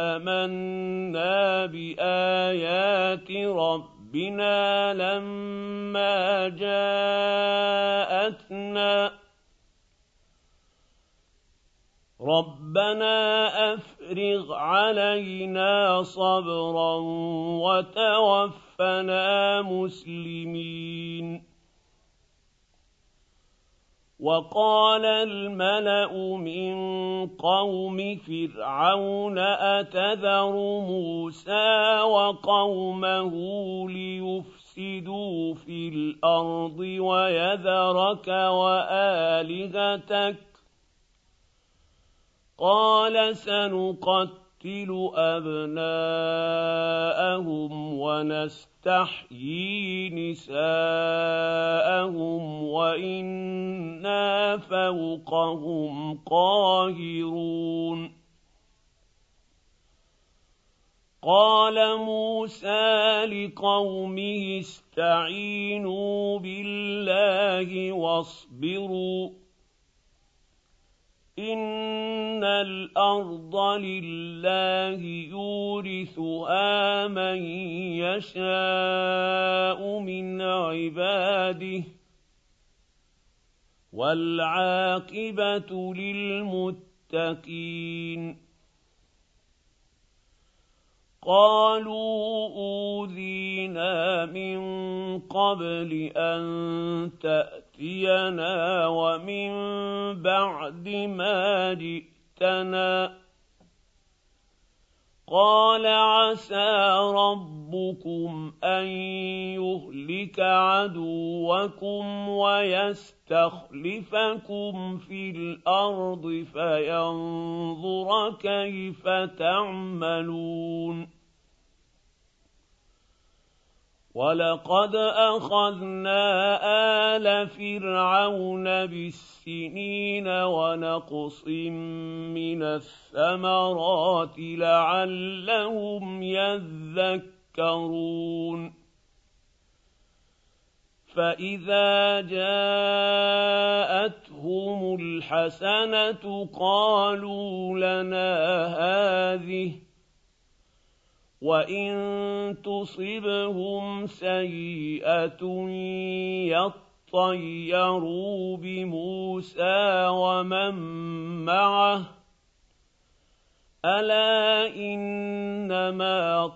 آمنا بآيات ربنا لما جاءتنا ربنا أفرغ علينا صبرا وتوفنا مسلمين وقال الملأ من قوم فرعون أتذر موسى وقومه ليفسدوا في الأرض ويذرك وآلهتك قال سنقتل أبناءهم ونستحيي نساءهم وإنا فوقهم قاهرون قال موسى لقومه استعينوا بالله واصبروا إن الأرض لله يورثها من يشاء من عباده والعاقبة للمتقين قالوا أوذينا من قبل أن تأتينا ومن بعد ما جئتنا قال عسى ربكم أن يهلك عدوكم ويستخلفكم في الأرض فينظر كيف تعملون ولقد أخذنا آل فرعون بالسنين ونقص من الثمرات لعلهم يذكرون فإذا جاءتهم الحسنة قالوا لنا هذه وإن تصبهم سيئة يطيروا بموسى ومن معه ألا إنما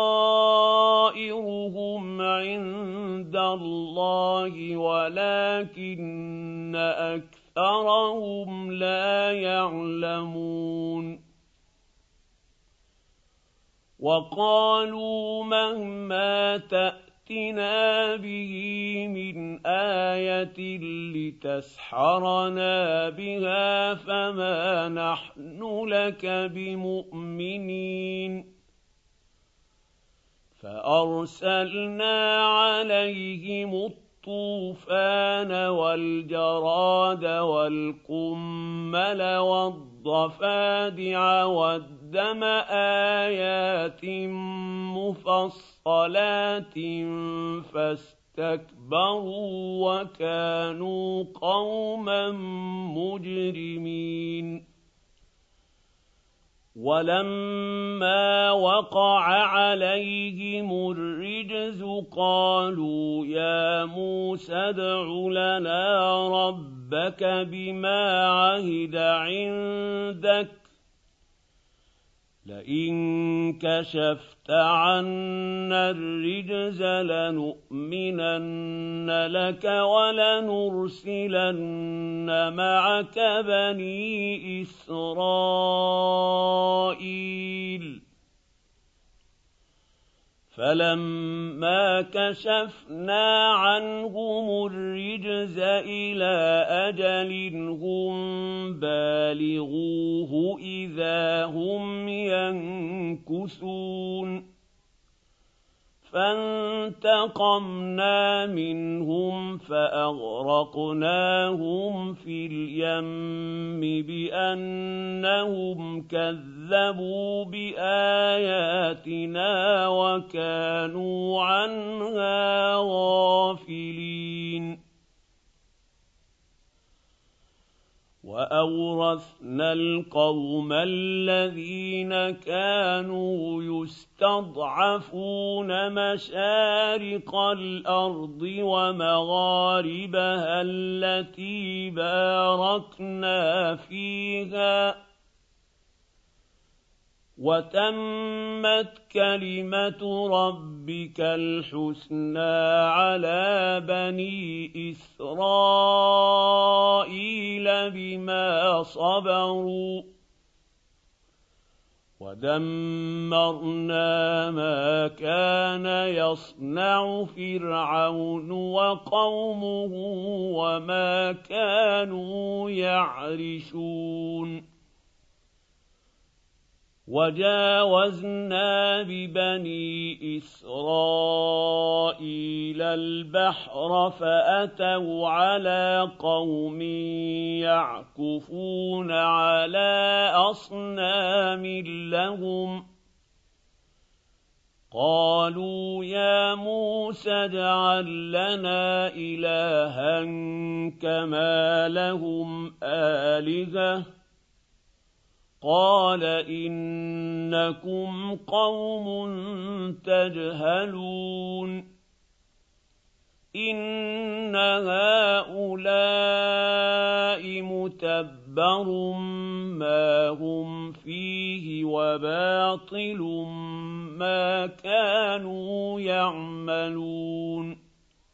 طائرهم عند الله ولكن أكثرهم لا يعلمون وقالوا مهما تأتنا به من آية لتسحرنا بها فما نحن لك بمؤمنين فأرسلنا عليهم الطوفان والجراد والقمل والضفادع والدم آيات مفصلات فاستكبروا وكانوا قوما مجرمين ولما وقع عليهم الرجز قالوا يا موسى ادع لنا ربك بما عهد عندك لئن كشفت عنا الرجز لنؤمنن لك ولنرسلن معك بني إسرائيل فلما كشفنا عنهم الرجز إلى أجل هم بالغوه إذا هم ينكثون فانتقمنا منهم فأغرقناهم في اليم بأنهم كذبوا بآياتنا وكانوا عنها غافلين وأورثنا القوم الذين كانوا يستضعفون مشارق الأرض ومغاربها التي باركنا فيها وتمت كلمة ربك الحسنى على بني إسرائيل بما صبروا ودمرنا ما كان يصنع فرعون وقومه وما كانوا يعرشون وجاوزنا ببني إسرائيل البحر فأتوا على قوم يعكفون على أصنام لهم قالوا يا موسى اجعل لنا إلها كما لهم آلهة قال إنكم قوم تجهلون إن هؤلاء متبر ما هم فيه وباطل ما كانوا يعملون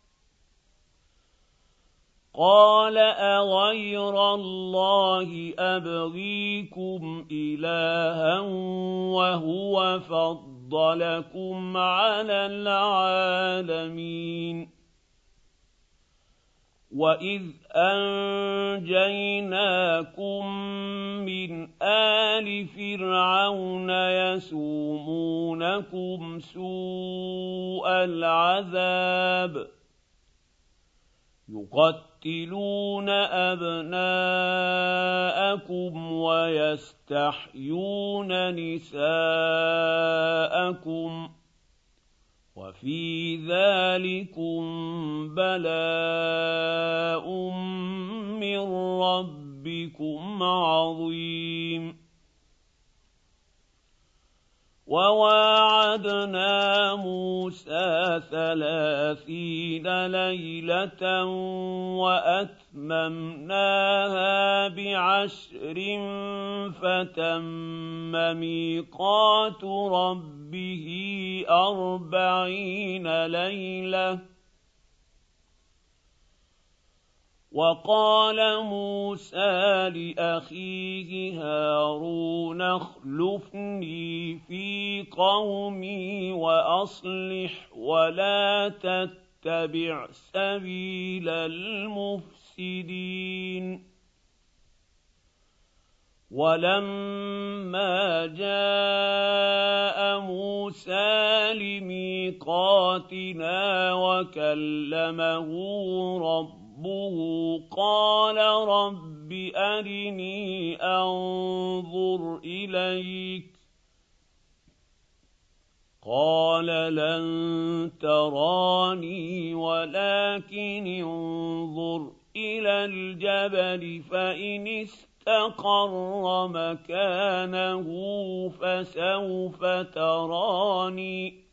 قال أغير الله أبغيكم إلها وهو فضلكم على العالمين وإذ أنجيناكم من آل فرعون يسومونكم سوء العذاب يقتلون أبناءكم ويستحيون نساءكم وفي ذلكم بلاء من ربكم عظيم. وواعدنا موسى 30 ليلة وأتممناها ب10 فتم ميقات ربه 40 ليلة. وقال موسى لأخيه هارون اخلفني في قومي وأصلح ولا تتبع سبيل المفسدين. ولما جاء موسى لميقاتنا وكلمه ربه قال رب أرني أنظر إليك قال لن تراني ولكن انظر إلى الجبل فإن استقر مكانه فسوف تراني.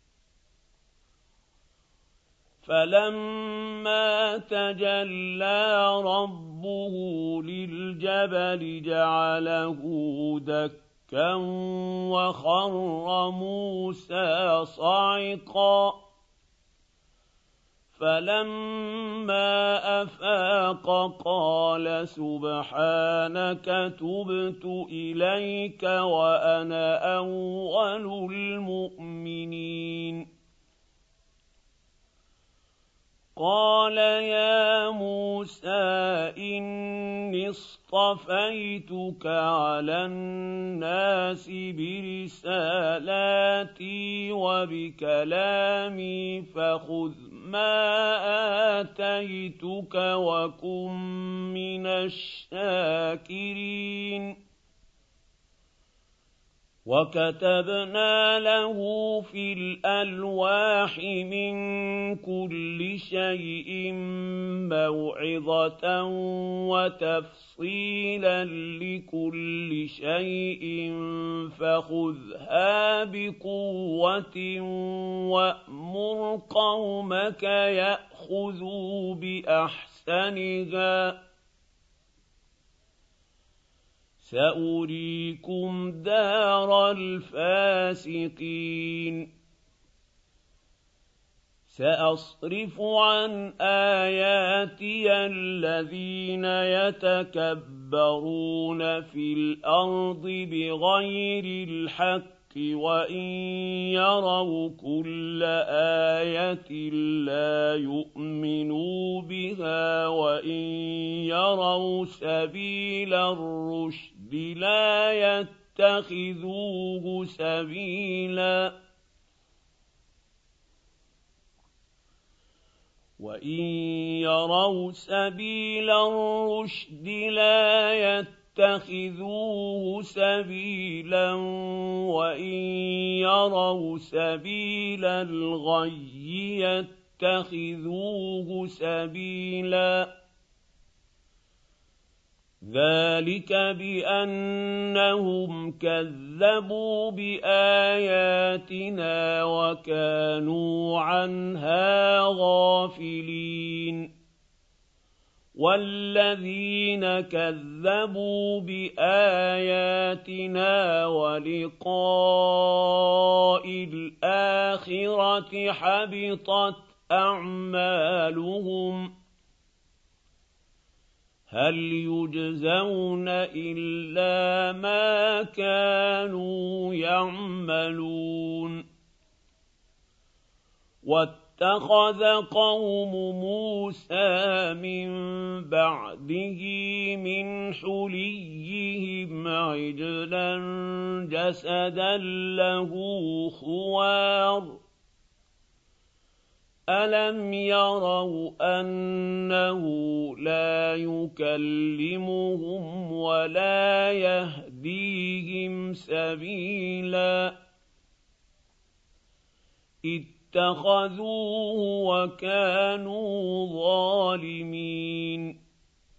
فلما تجلى ربه للجبل جعله دكا وخر موسى صعقا. فلما أفاق قال سبحانك تبت إليك وأنا أول المؤمنين. قال يا موسى إني اصطفيتك على الناس برسالاتي وبكلامي فخذ ما آتيتك وكن من الشاكرين. وكتبنا له في الألواح من كل شيء موعظة وتفصيلا لكل شيء فخذها بقوة وأمر قومك يأخذوا بأحسنها سأريكم دار الفاسقين. سأصرف عن آياتي الذين يتكبرون في الأرض بغير الحق وإن يروا كل آية لا يؤمنوا بها وإن يروا سبيل الرشد لا يتخذوه سبيلا وإن يروا سبيل الرشد لا يتخذوه سبيلا وإن يروا سبيل الغي يتخذوه سبيلا. ذلك بأنهم كذبوا بآياتنا وكانوا عنها غافلين. والذين كذبوا بآياتنا ولقاء الآخرة حبطت أعمالهم هل يجزون إلا ما كانوا يعملون. واتخذ قوم موسى من بعده من حليهم عجلا جسدا له خوار ألم يروا أنه لا يكلمهم ولا يهديهم سبيلا اتخذوه وكانوا ظالمين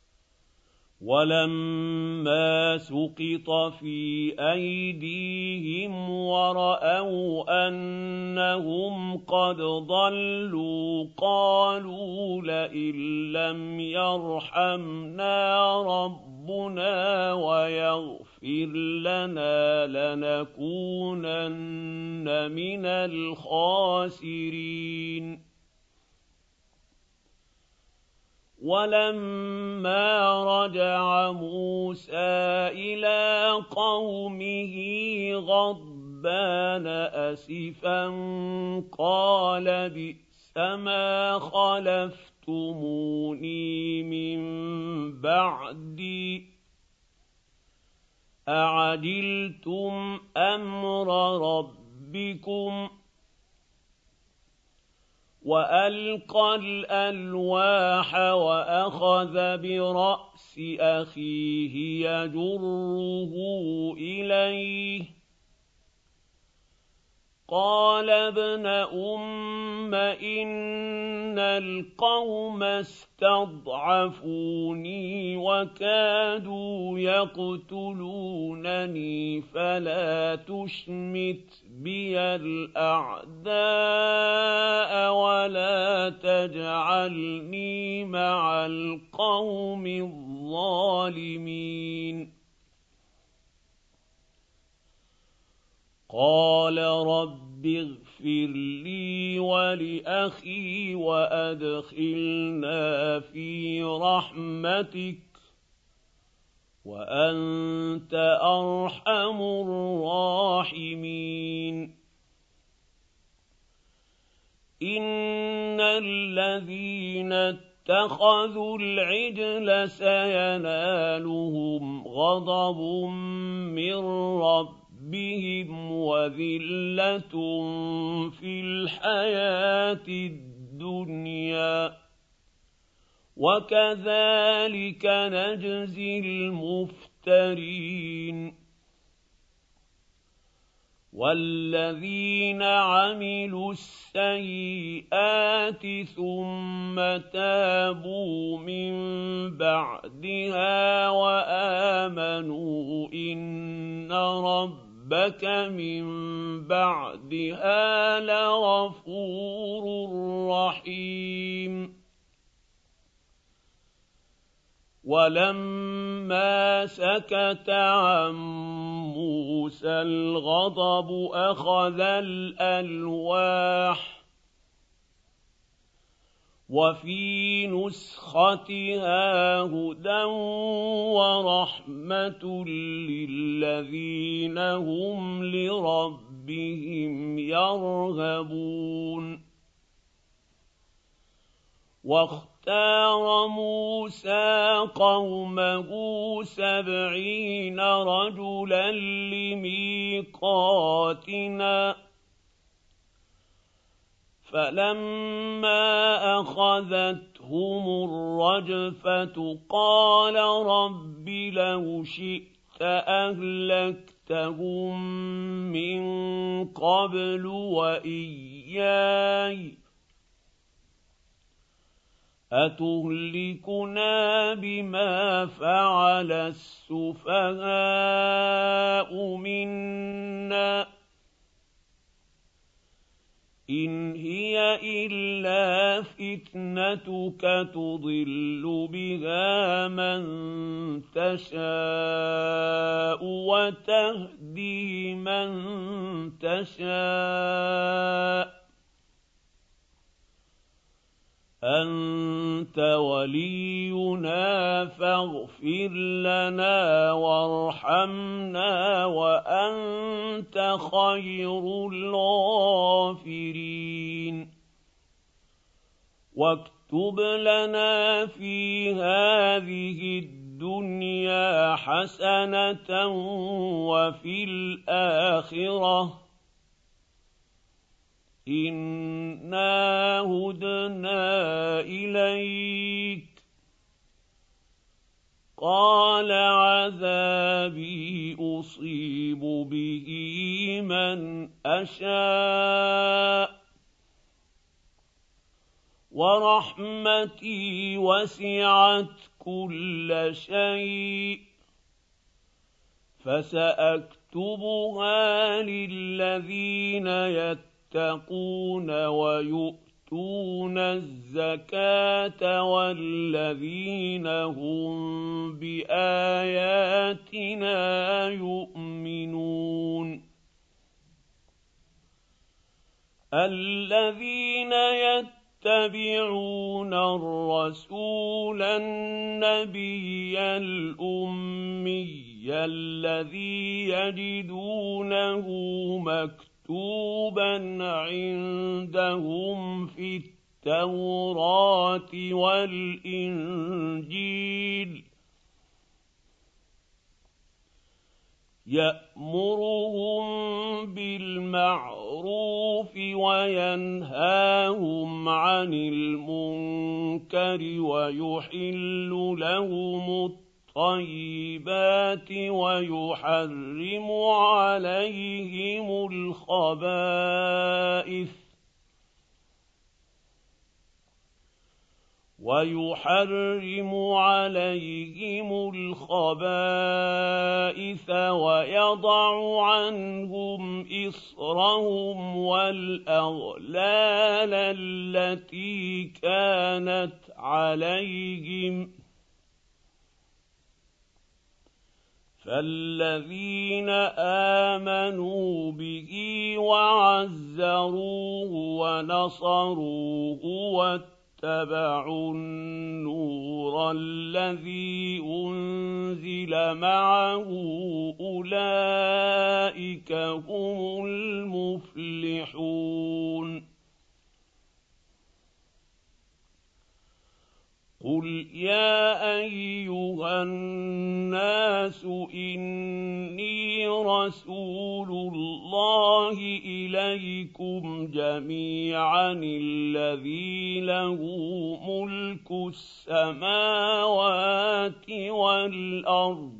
ولما سقط في أيديهم ورأوا أنهم قد ضلوا قالوا لئن لم يرحمنا ربنا ويغفر لنا لنكونن من الخاسرين ولما رجع موسى إلى قومه غضبان أسفا قال بئس ما خلفتموني من بعدي أعجلتم أمر ربكم وألقى الألواح وأخذ برأس أخيه يجره إليه قال ابن أم إن القوم استضعفوني وكادوا يقتلونني فلا تشمت بي الأعداء ولا تجعلني مع القوم الظالمين قال رب اغفر لي ولأخي وأدخلنا في رحمتك وأنت أرحم الراحمين إن الذين اتخذوا العجل سينالهم غضب من ربهم وذلة في الحياة الدنيا وكذلك نجزي المفترين والذين عملوا السيئات ثم تابوا من بعدها وآمنوا إن ربك من بعدها لغفور رحيم ولما سكت عن موسى الغضب أخذ الألواح وفي نسختها هدى ورحمة للذين هم لربهم يرهبون واختار موسى قومه 70 رجلا لميقاتنا فلما أخذتهم الرجفة قال رب لو شئت أهلكتهم من قبل وإياي أتهلكنا بما فعل السفهاء منا إن هي إلا فتنتك تضل بها من تشاء وتهدي من تشاء أنت ولينا فاغفر لنا وارحمنا وأنت خير الغافرين واكتب لنا في هذه الدنيا حسنة وفي الآخرة إنا هدنا إليك قال عذابي أصيب به من أشاء ورحمتي وسعت كل شيء فسأكتبها للذين يتقون ويؤتون الزكاة والذين هم بآياتنا يؤمنون الذين يتبعون الرسول النبي الأمي الذي يجدونه مكتوبا عندهم في التوراة والإنجيل يأمرهم بالمعروف وينهاهم عن المنكر ويحل لهم الطيبات ويحرم عليهم الخبائث ويضع عنهم إصرهم والأغلال التي كانت عليهم فالذين آمنوا به وعزروه ونصروه واتبعوا النور الذي أنزل معه أولئك هم المفلحون قل يا أيها الناس إني رسول الله إليكم جميعا الذي له ملك السماوات والأرض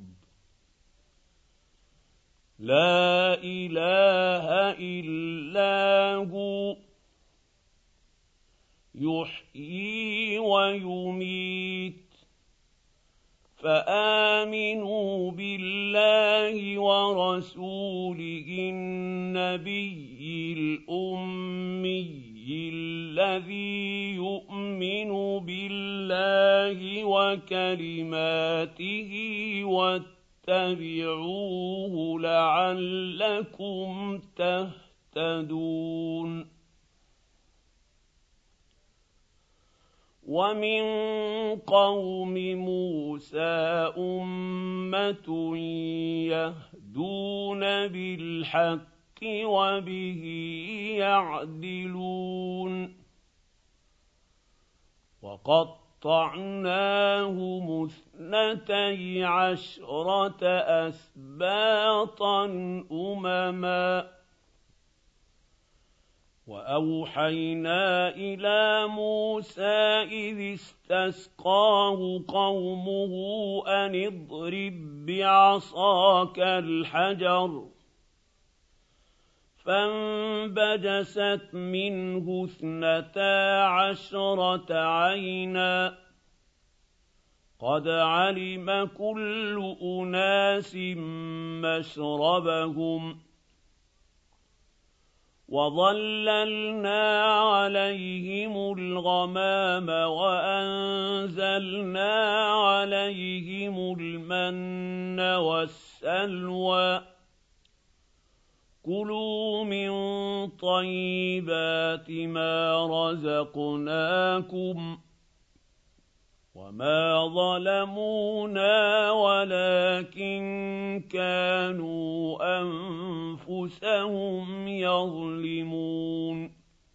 لا إله إلا هو يحيي ويميت فآمنوا بالله ورسوله النبي الأمي الذي يؤمن بالله وكلماته واتبعوه لعلكم تهتدون ومن قوم موسى أمة يهدون بالحق وبه يعدلون وقطعناهم 12 أسباطا أمما وأوحينا إلى موسى إذ استسقاه قومه أن اضرب بعصاك الحجر فانبجست منه 12 عينا قد علم كل أناس مشربهم وظللنا عليهم الغمام وأنزلنا عليهم المن والسلوى كلوا من طيبات ما رزقناكم وما ظلمونا ولكن كانوا أنفسهم يظلمون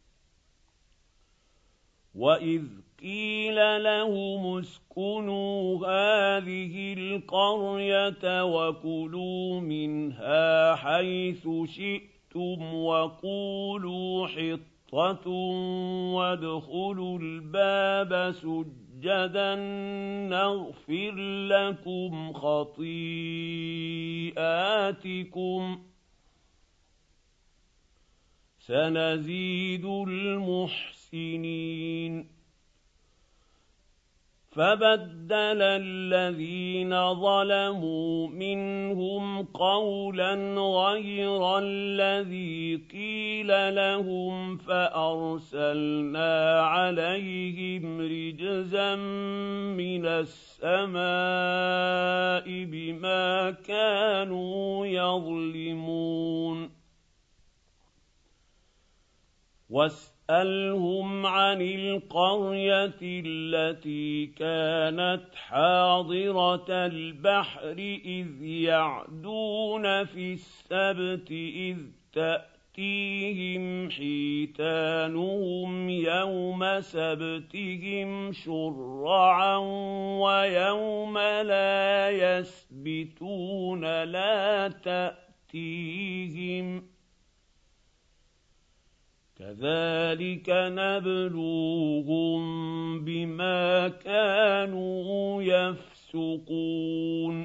وإذ قيل لهم اسكنوا هذه القرية وكلوا منها حيث شئتم وقولوا حطة وادخلوا الباب سجدا نغفر لكم خطيئاتكم سنزيد المحسنين فبدل الذين ظلموا منهم قولا غير الذي قيل لهم فأرسلنا عليهم رجزا من السماء بما كانوا يظلمون واسألهم عن القرية التي كانت حاضرة البحر إذ يعدون في السبت إذ تأتيهم حيتانهم يوم سبتهم شرعا ويوم لا يسبتون لا تأتيهم كذلك نبلوهم بما كانوا يفسقون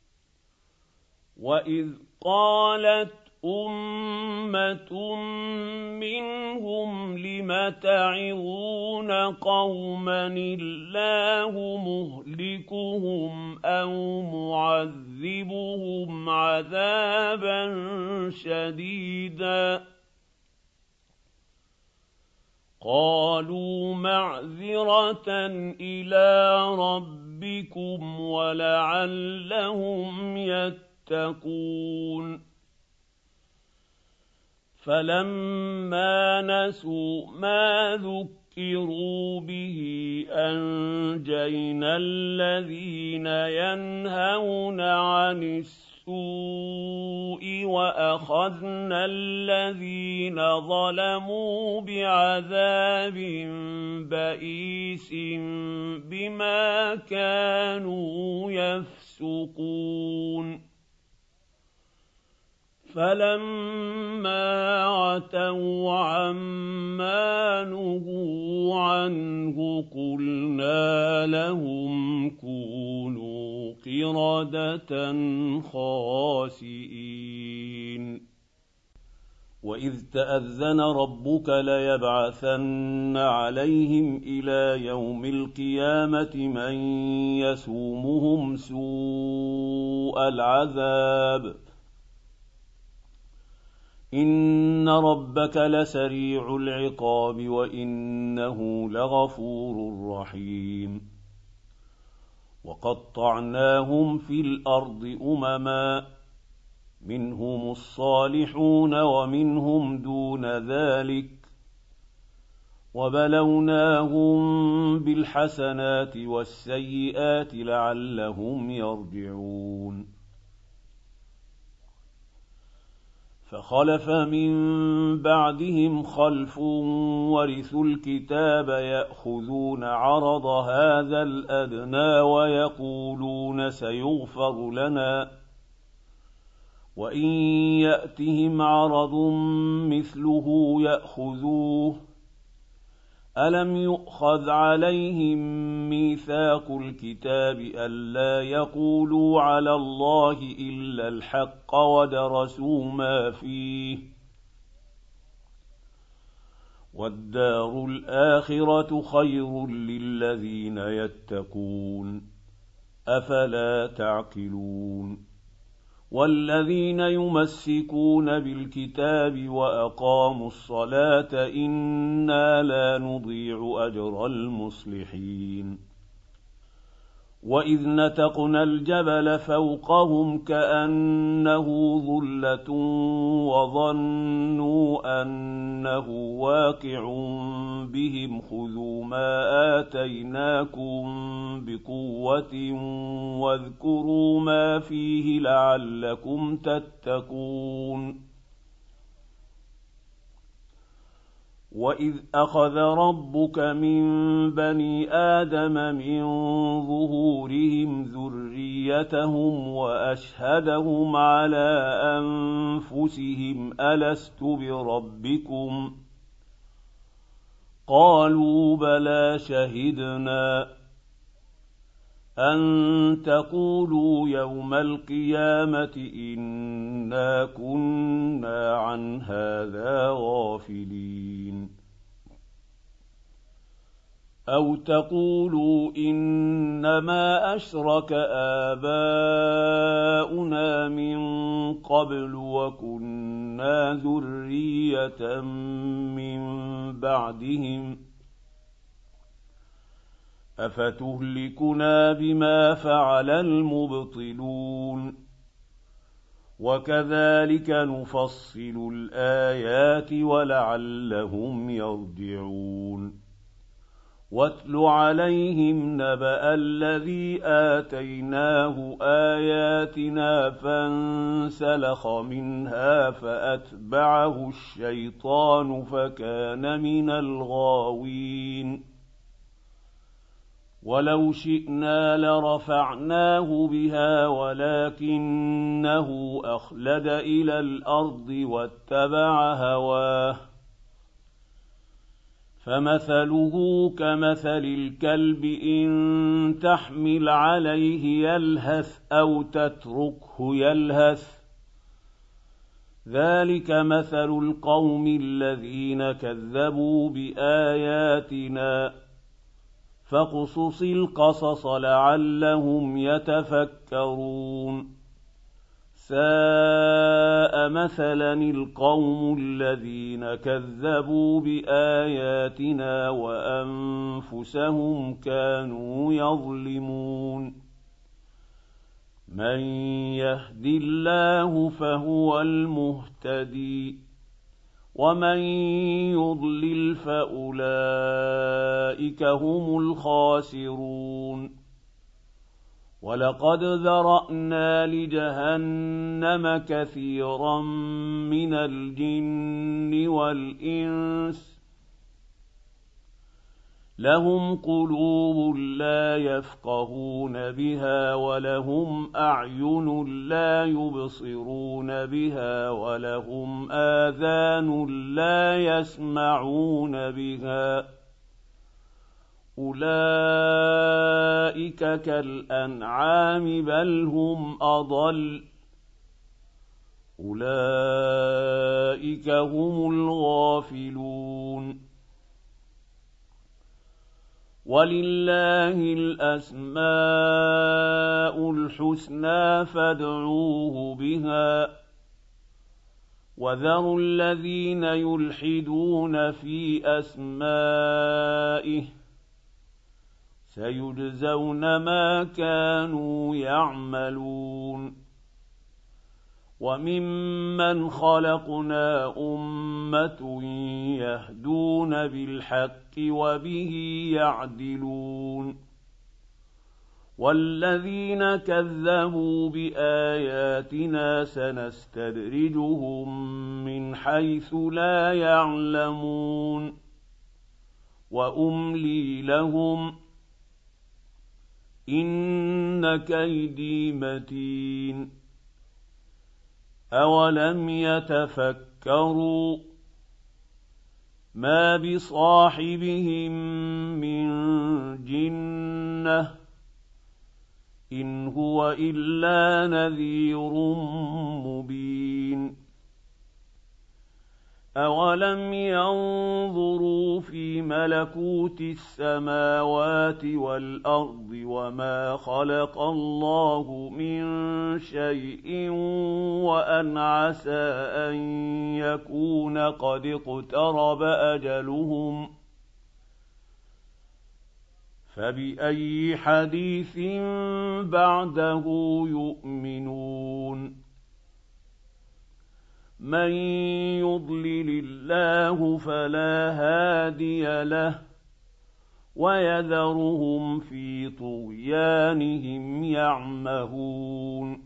وإذ قالت أمة منهم لم تعظون قوما الله مهلكهم أو معذبهم عذابا شديدا قالوا معذرة إلى ربكم ولعلهم يتقون فلما نسوا ما ذكروا به أنجينا الذين ينهون عن السوء وأخذنا الذين ظلموا بعذاب بئيس بما كانوا يفسقون فلما عتوا عما نهوا عنه قلنا لهم كونوا قردة خاسئين وإذ تأذن ربك ليبعثن عليهم إلى يوم القيامة من يسومهم سوء العذاب إن ربك لسريع العقاب وإنه لغفور رحيم وقطعناهم في الأرض أمما منهم الصالحون ومنهم دون ذلك وبلوناهم بالحسنات والسيئات لعلهم يرجعون فخلف من بعدهم خلف ورثوا الكتاب يأخذون عرض هذا الأدنى ويقولون سيغفر لنا وإن يأتهم عرض مثله يأخذوه ألم يؤخذ عليهم ميثاق الكتاب ألا يقولوا على الله إلا الحق ودرسوا ما فيه والدار الآخرة خير للذين يتقون أفلا تعقلون والذين يمسكون بالكتاب وأقاموا الصلاة إنا لا نضيع أجر المصلحين وإذ نتقنا الجبل فوقهم كأنه ظلة وظنوا أنه واقع بهم خذوا ما آتيناكم بقوة واذكروا ما فيه لعلكم تتقون وإذ أخذ ربك من بني آدم من ظهورهم ذريتهم وأشهدهم على أنفسهم ألست بربكم قالوا بلى شهدنا أن تقولوا يوم القيامة إنا كنا عن هذا غافلين أَوْ تَقُولُوا إِنَّمَا أَشْرَكَ آبَاؤُنَا مِن قَبْلُ وَكُنَّا ذُرِّيَّةً مِّن بَعْدِهِمْ ۖ أَفَتُهْلِكُنَا بِمَا فَعَلَ الْمُبْطِلُونَ وَكَذَٰلِكَ نُفَصِّلُ الْآيَاتِ وَلَعَلَّهُمْ يَرْجِعُونَ وَاتْلُ عَلَيْهِمْ نَبَأَ الَّذِي آتَيْنَاهُ آيَاتِنَا فَانسَلَخَ مِنْهَا فَأَتْبَعَهُ الشَّيْطَانُ فَكَانَ مِنَ الْغَاوِينَ وَلَوْ شِئْنَا لَرَفَعْنَاهُ بِهَا وَلَٰكِنَّهُ أَخْلَدَ إِلَى الْأَرْضِ وَاتَّبَعَ هَوَاهُ فَمَثَلُهُ كَمَثَلِ الْكَلْبِ إِن تَحْمِلْ عَلَيْهِ يَلْهَثْ أَوْ تَتْرُكْهُ يَلْهَث ۚ ذَلِكَ مَثَلُ الْقَوْمِ الَّذِينَ كَذَّبُوا بِآيَاتِنَا ۚ فَاقْصُصِ الْقَصَصَ لَعَلَّهُمْ يَتَفَكَّرُونَ سَاءَ مَثَلًا الْقَوْمُ الَّذِينَ كَذَّبُوا بِآيَاتِنَا وَأَنفُسَهُمْ كَانُوا يَظْلِمُونَ مَن يَهْدِ اللَّهُ فَهُوَ الْمُهْتَدِي وَمَن يُضْلِلْ فَأُولَٰئِكَ هُمُ الْخَاسِرُونَ وَلَقَدْ ذَرَأْنَا لِجَهَنَّمَ كَثِيرًا مِّنَ الْجِنِّ وَالْإِنسِ لَهُمْ قُلُوبٌ لَّا يَفْقَهُونَ بِهَا وَلَهُمْ أَعْيُنٌ لَّا يُبْصِرُونَ بِهَا وَلَهُمْ آذَانٌ لَّا يَسْمَعُونَ بِهَا ۚ أُولَٰئِكَ كَالْأَنْعَامِ بَلْ هُمْ أَضَلُّ ۚ أُولَٰئِكَ هُمُ الْغَافِلُونَ وَلِلَّهِ الْأَسْمَاءُ الْحُسْنَىٰ فَادْعُوهُ بِهَا ۖ وَذَرُوا الَّذِينَ يُلْحِدُونَ فِي أَسْمَائِهِ ۚ سَيُجْزَوْنَ مَا كَانُوا يَعْمَلُونَ وَمِمَّنْ خَلَقْنَا أُمَّةٌ يَهْدُونَ بِالْحَقِّ وَبِهِ يَعْدِلُونَ وَالَّذِينَ كَذَّبُوا بِآيَاتِنَا سَنَسْتَدْرِجُهُم مِّنْ حَيْثُ لَا يَعْلَمُونَ وَأُمْلِي لَهُمْ ۚ إِنَّ كَيْدِي مَتِينٌ أَوَلَمْ يَتَفَكَّرُوا مَا بِصَاحِبِهِم مِّن جِنَّةٍ إِنْ هُوَ إِلَّا نَذِيرٌ مُّبِينٌ أَوَلَمْ يَنظُرُوا فِي مَلَكُوتِ السَّمَاوَاتِ وَالْأَرْضِ وَمَا خَلَقَ اللَّهُ مِن شَيْءٍ وَأَنْ عَسَىٰ أَن يَكُونَ قَدِ اقْتَرَبَ أَجَلُهُمْ ۖ فَبِأَيِّ حَدِيثٍ بَعْدَهُ يُؤْمِنُونَ مَن يُضْلِلِ اللَّهُ فَلَا هَادِيَ لَهُ وَيَذَرُهُمْ فِي طُغْيَانِهِمْ يَعْمَهُونَ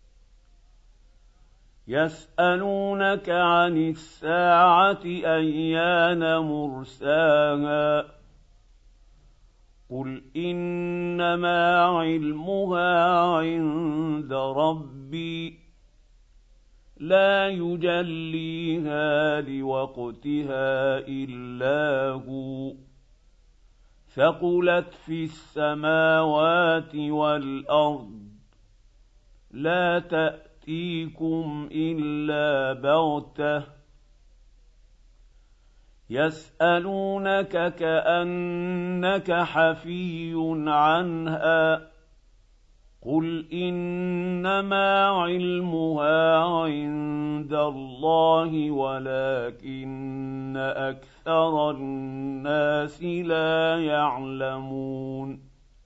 يَسْأَلُونَكَ عَنِ السَّاعَةِ أَيَّانَ مُرْسَاهَا ۖ قُلْ إِنَّمَا عِلْمُهَا عِندَ رَبِّي لَا يُجَلِّيهَا لِوَقْتِهَا إِلَّا هُوَ ثَقُلَتْ فِي السَّمَاوَاتِ وَالْأَرْضِ لَا تَأْتِيكُمْ إِلَّا بَغْتَةً يسألونك كأنك حفي عنها قل إنما علمها عند الله ولكن أكثر الناس لا يعلمون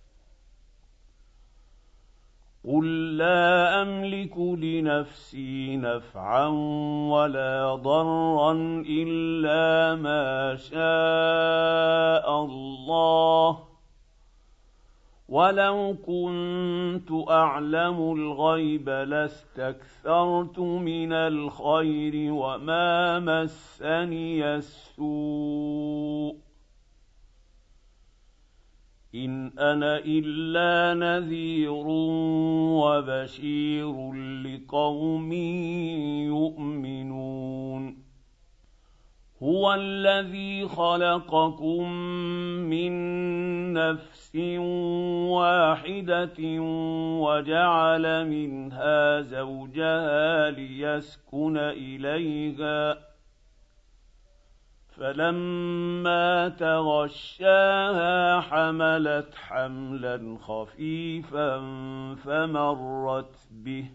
قل لا أملك لنفسي نفعا ولا ضرا إلا ما شاء الله ولو كنت أعلم الغيب لاستكثرت من الخير وما مسني السوء إن أنا إلا نذير وبشير لقوم يؤمنون هو الذي خلقكم من نفس واحدة وجعل منها زوجها ليسكن إليها فلما تغشاها حملت حملا خفيفا فمرت به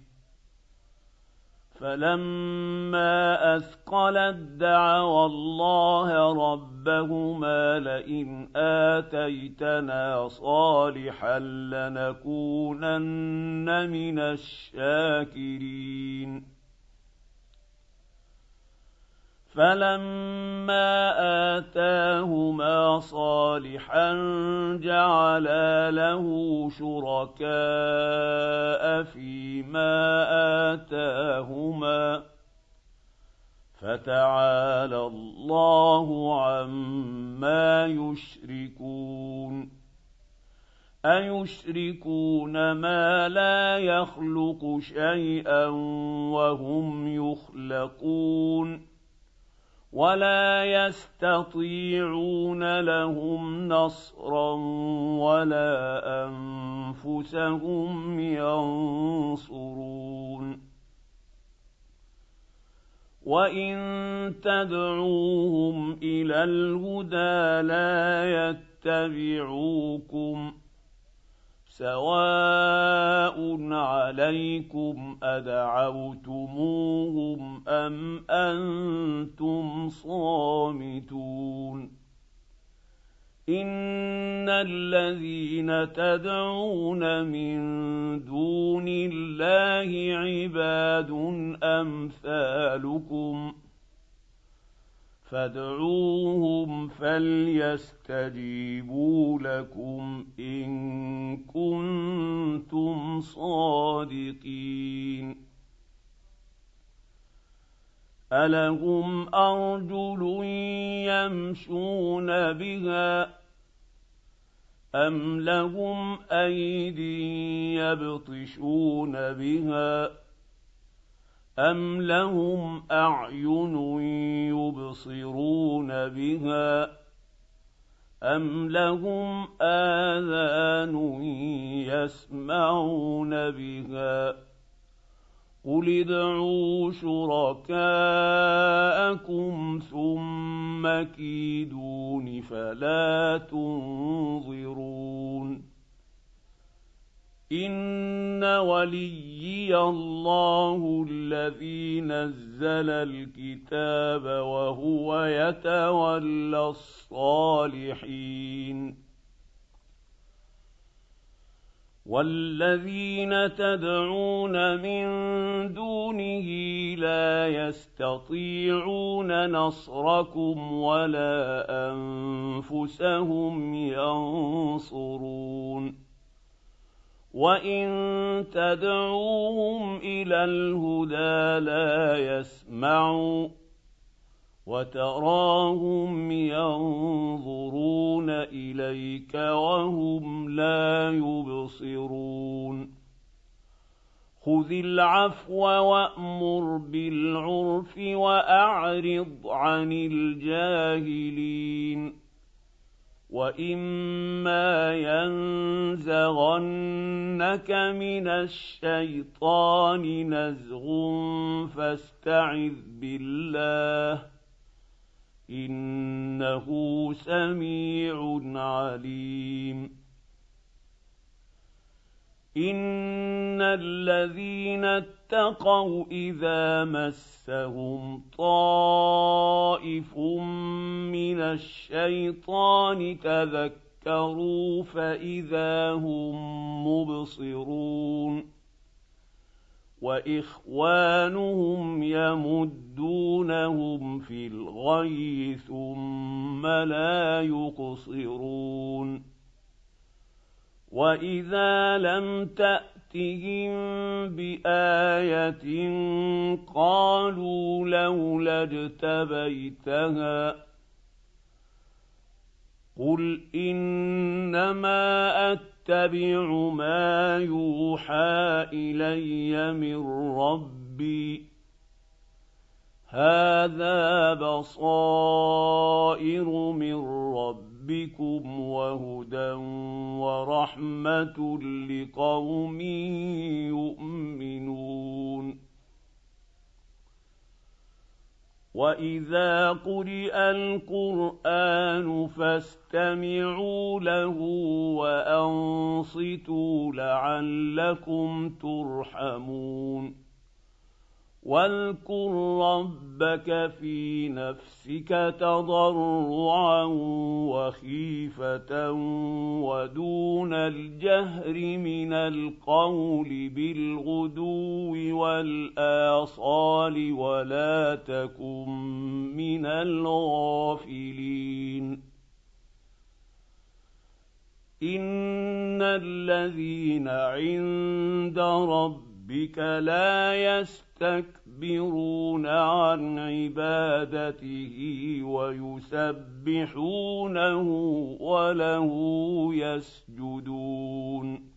فلما أثقلت دعوا الله ربهما لئن آتيتنا صالحا لنكونن من الشاكرين فلما آتاهما صالحا جعلا له شركاء فيما آتاهما فتعالى الله عما يشركون أيشركون ما لا يخلق شيئا وهم يخلقون ولا يستطيعون لهم نصرا ولا أنفسهم ينصرون وإن تدعوهم إلى الهدى لا يتبعوكم سواء عليكم أدعوتموهم أم أنتم صامتون إن الذين تدعون من دون الله عباد أمثالكم فادعوهم فليستجيبوا لكم إن كنتم صادقين ألهم أرجل يمشون بها أم لهم أيدي يبطشون بها أم لهم أعين يبصرون بها أم لهم آذان يسمعون بها قل ادعوا شركاءكم ثم كيدون فلا تنظرون إن وليي الله الذي نزل الكتاب وهو يتولى الصالحين والذين تدعون من دونه لا يستطيعون نصركم ولا أنفسهم ينصرون وإن تدعوهم إلى الهدى لا يسمعوا وتراهم ينظرون إليك وهم لا يبصرون خذ العفو وأمر بالعرف وأعرض عن الجاهلين وإما ينزغنك من الشيطان نزغ فاستعذ بالله إنه سميع عليم إن الذين اتقوا إذا مسهم طائف من الشيطان تذكروا فإذا هم مبصرون وإخوانهم يمدونهم في الغي ثم لا يقصرون وإذا لم تأتهم بآية قالوا لولا اجتبيتها قل إنما أتبع ما يوحى إلي من ربي هذا بصائر من ربكم وهدى ورحمة لقوم يؤمنون وإذا قرئ القرآن فاستمعوا له وأنصتوا لعلكم ترحمون واذكر ربك في نفسك تضرعا وخيفة ودون الجهر من القول بالغدو والآصال ولا تكن من الغافلين إن الذين عند ربك لا يستكبرون عن عبادته ويسبحونه وله يسجدون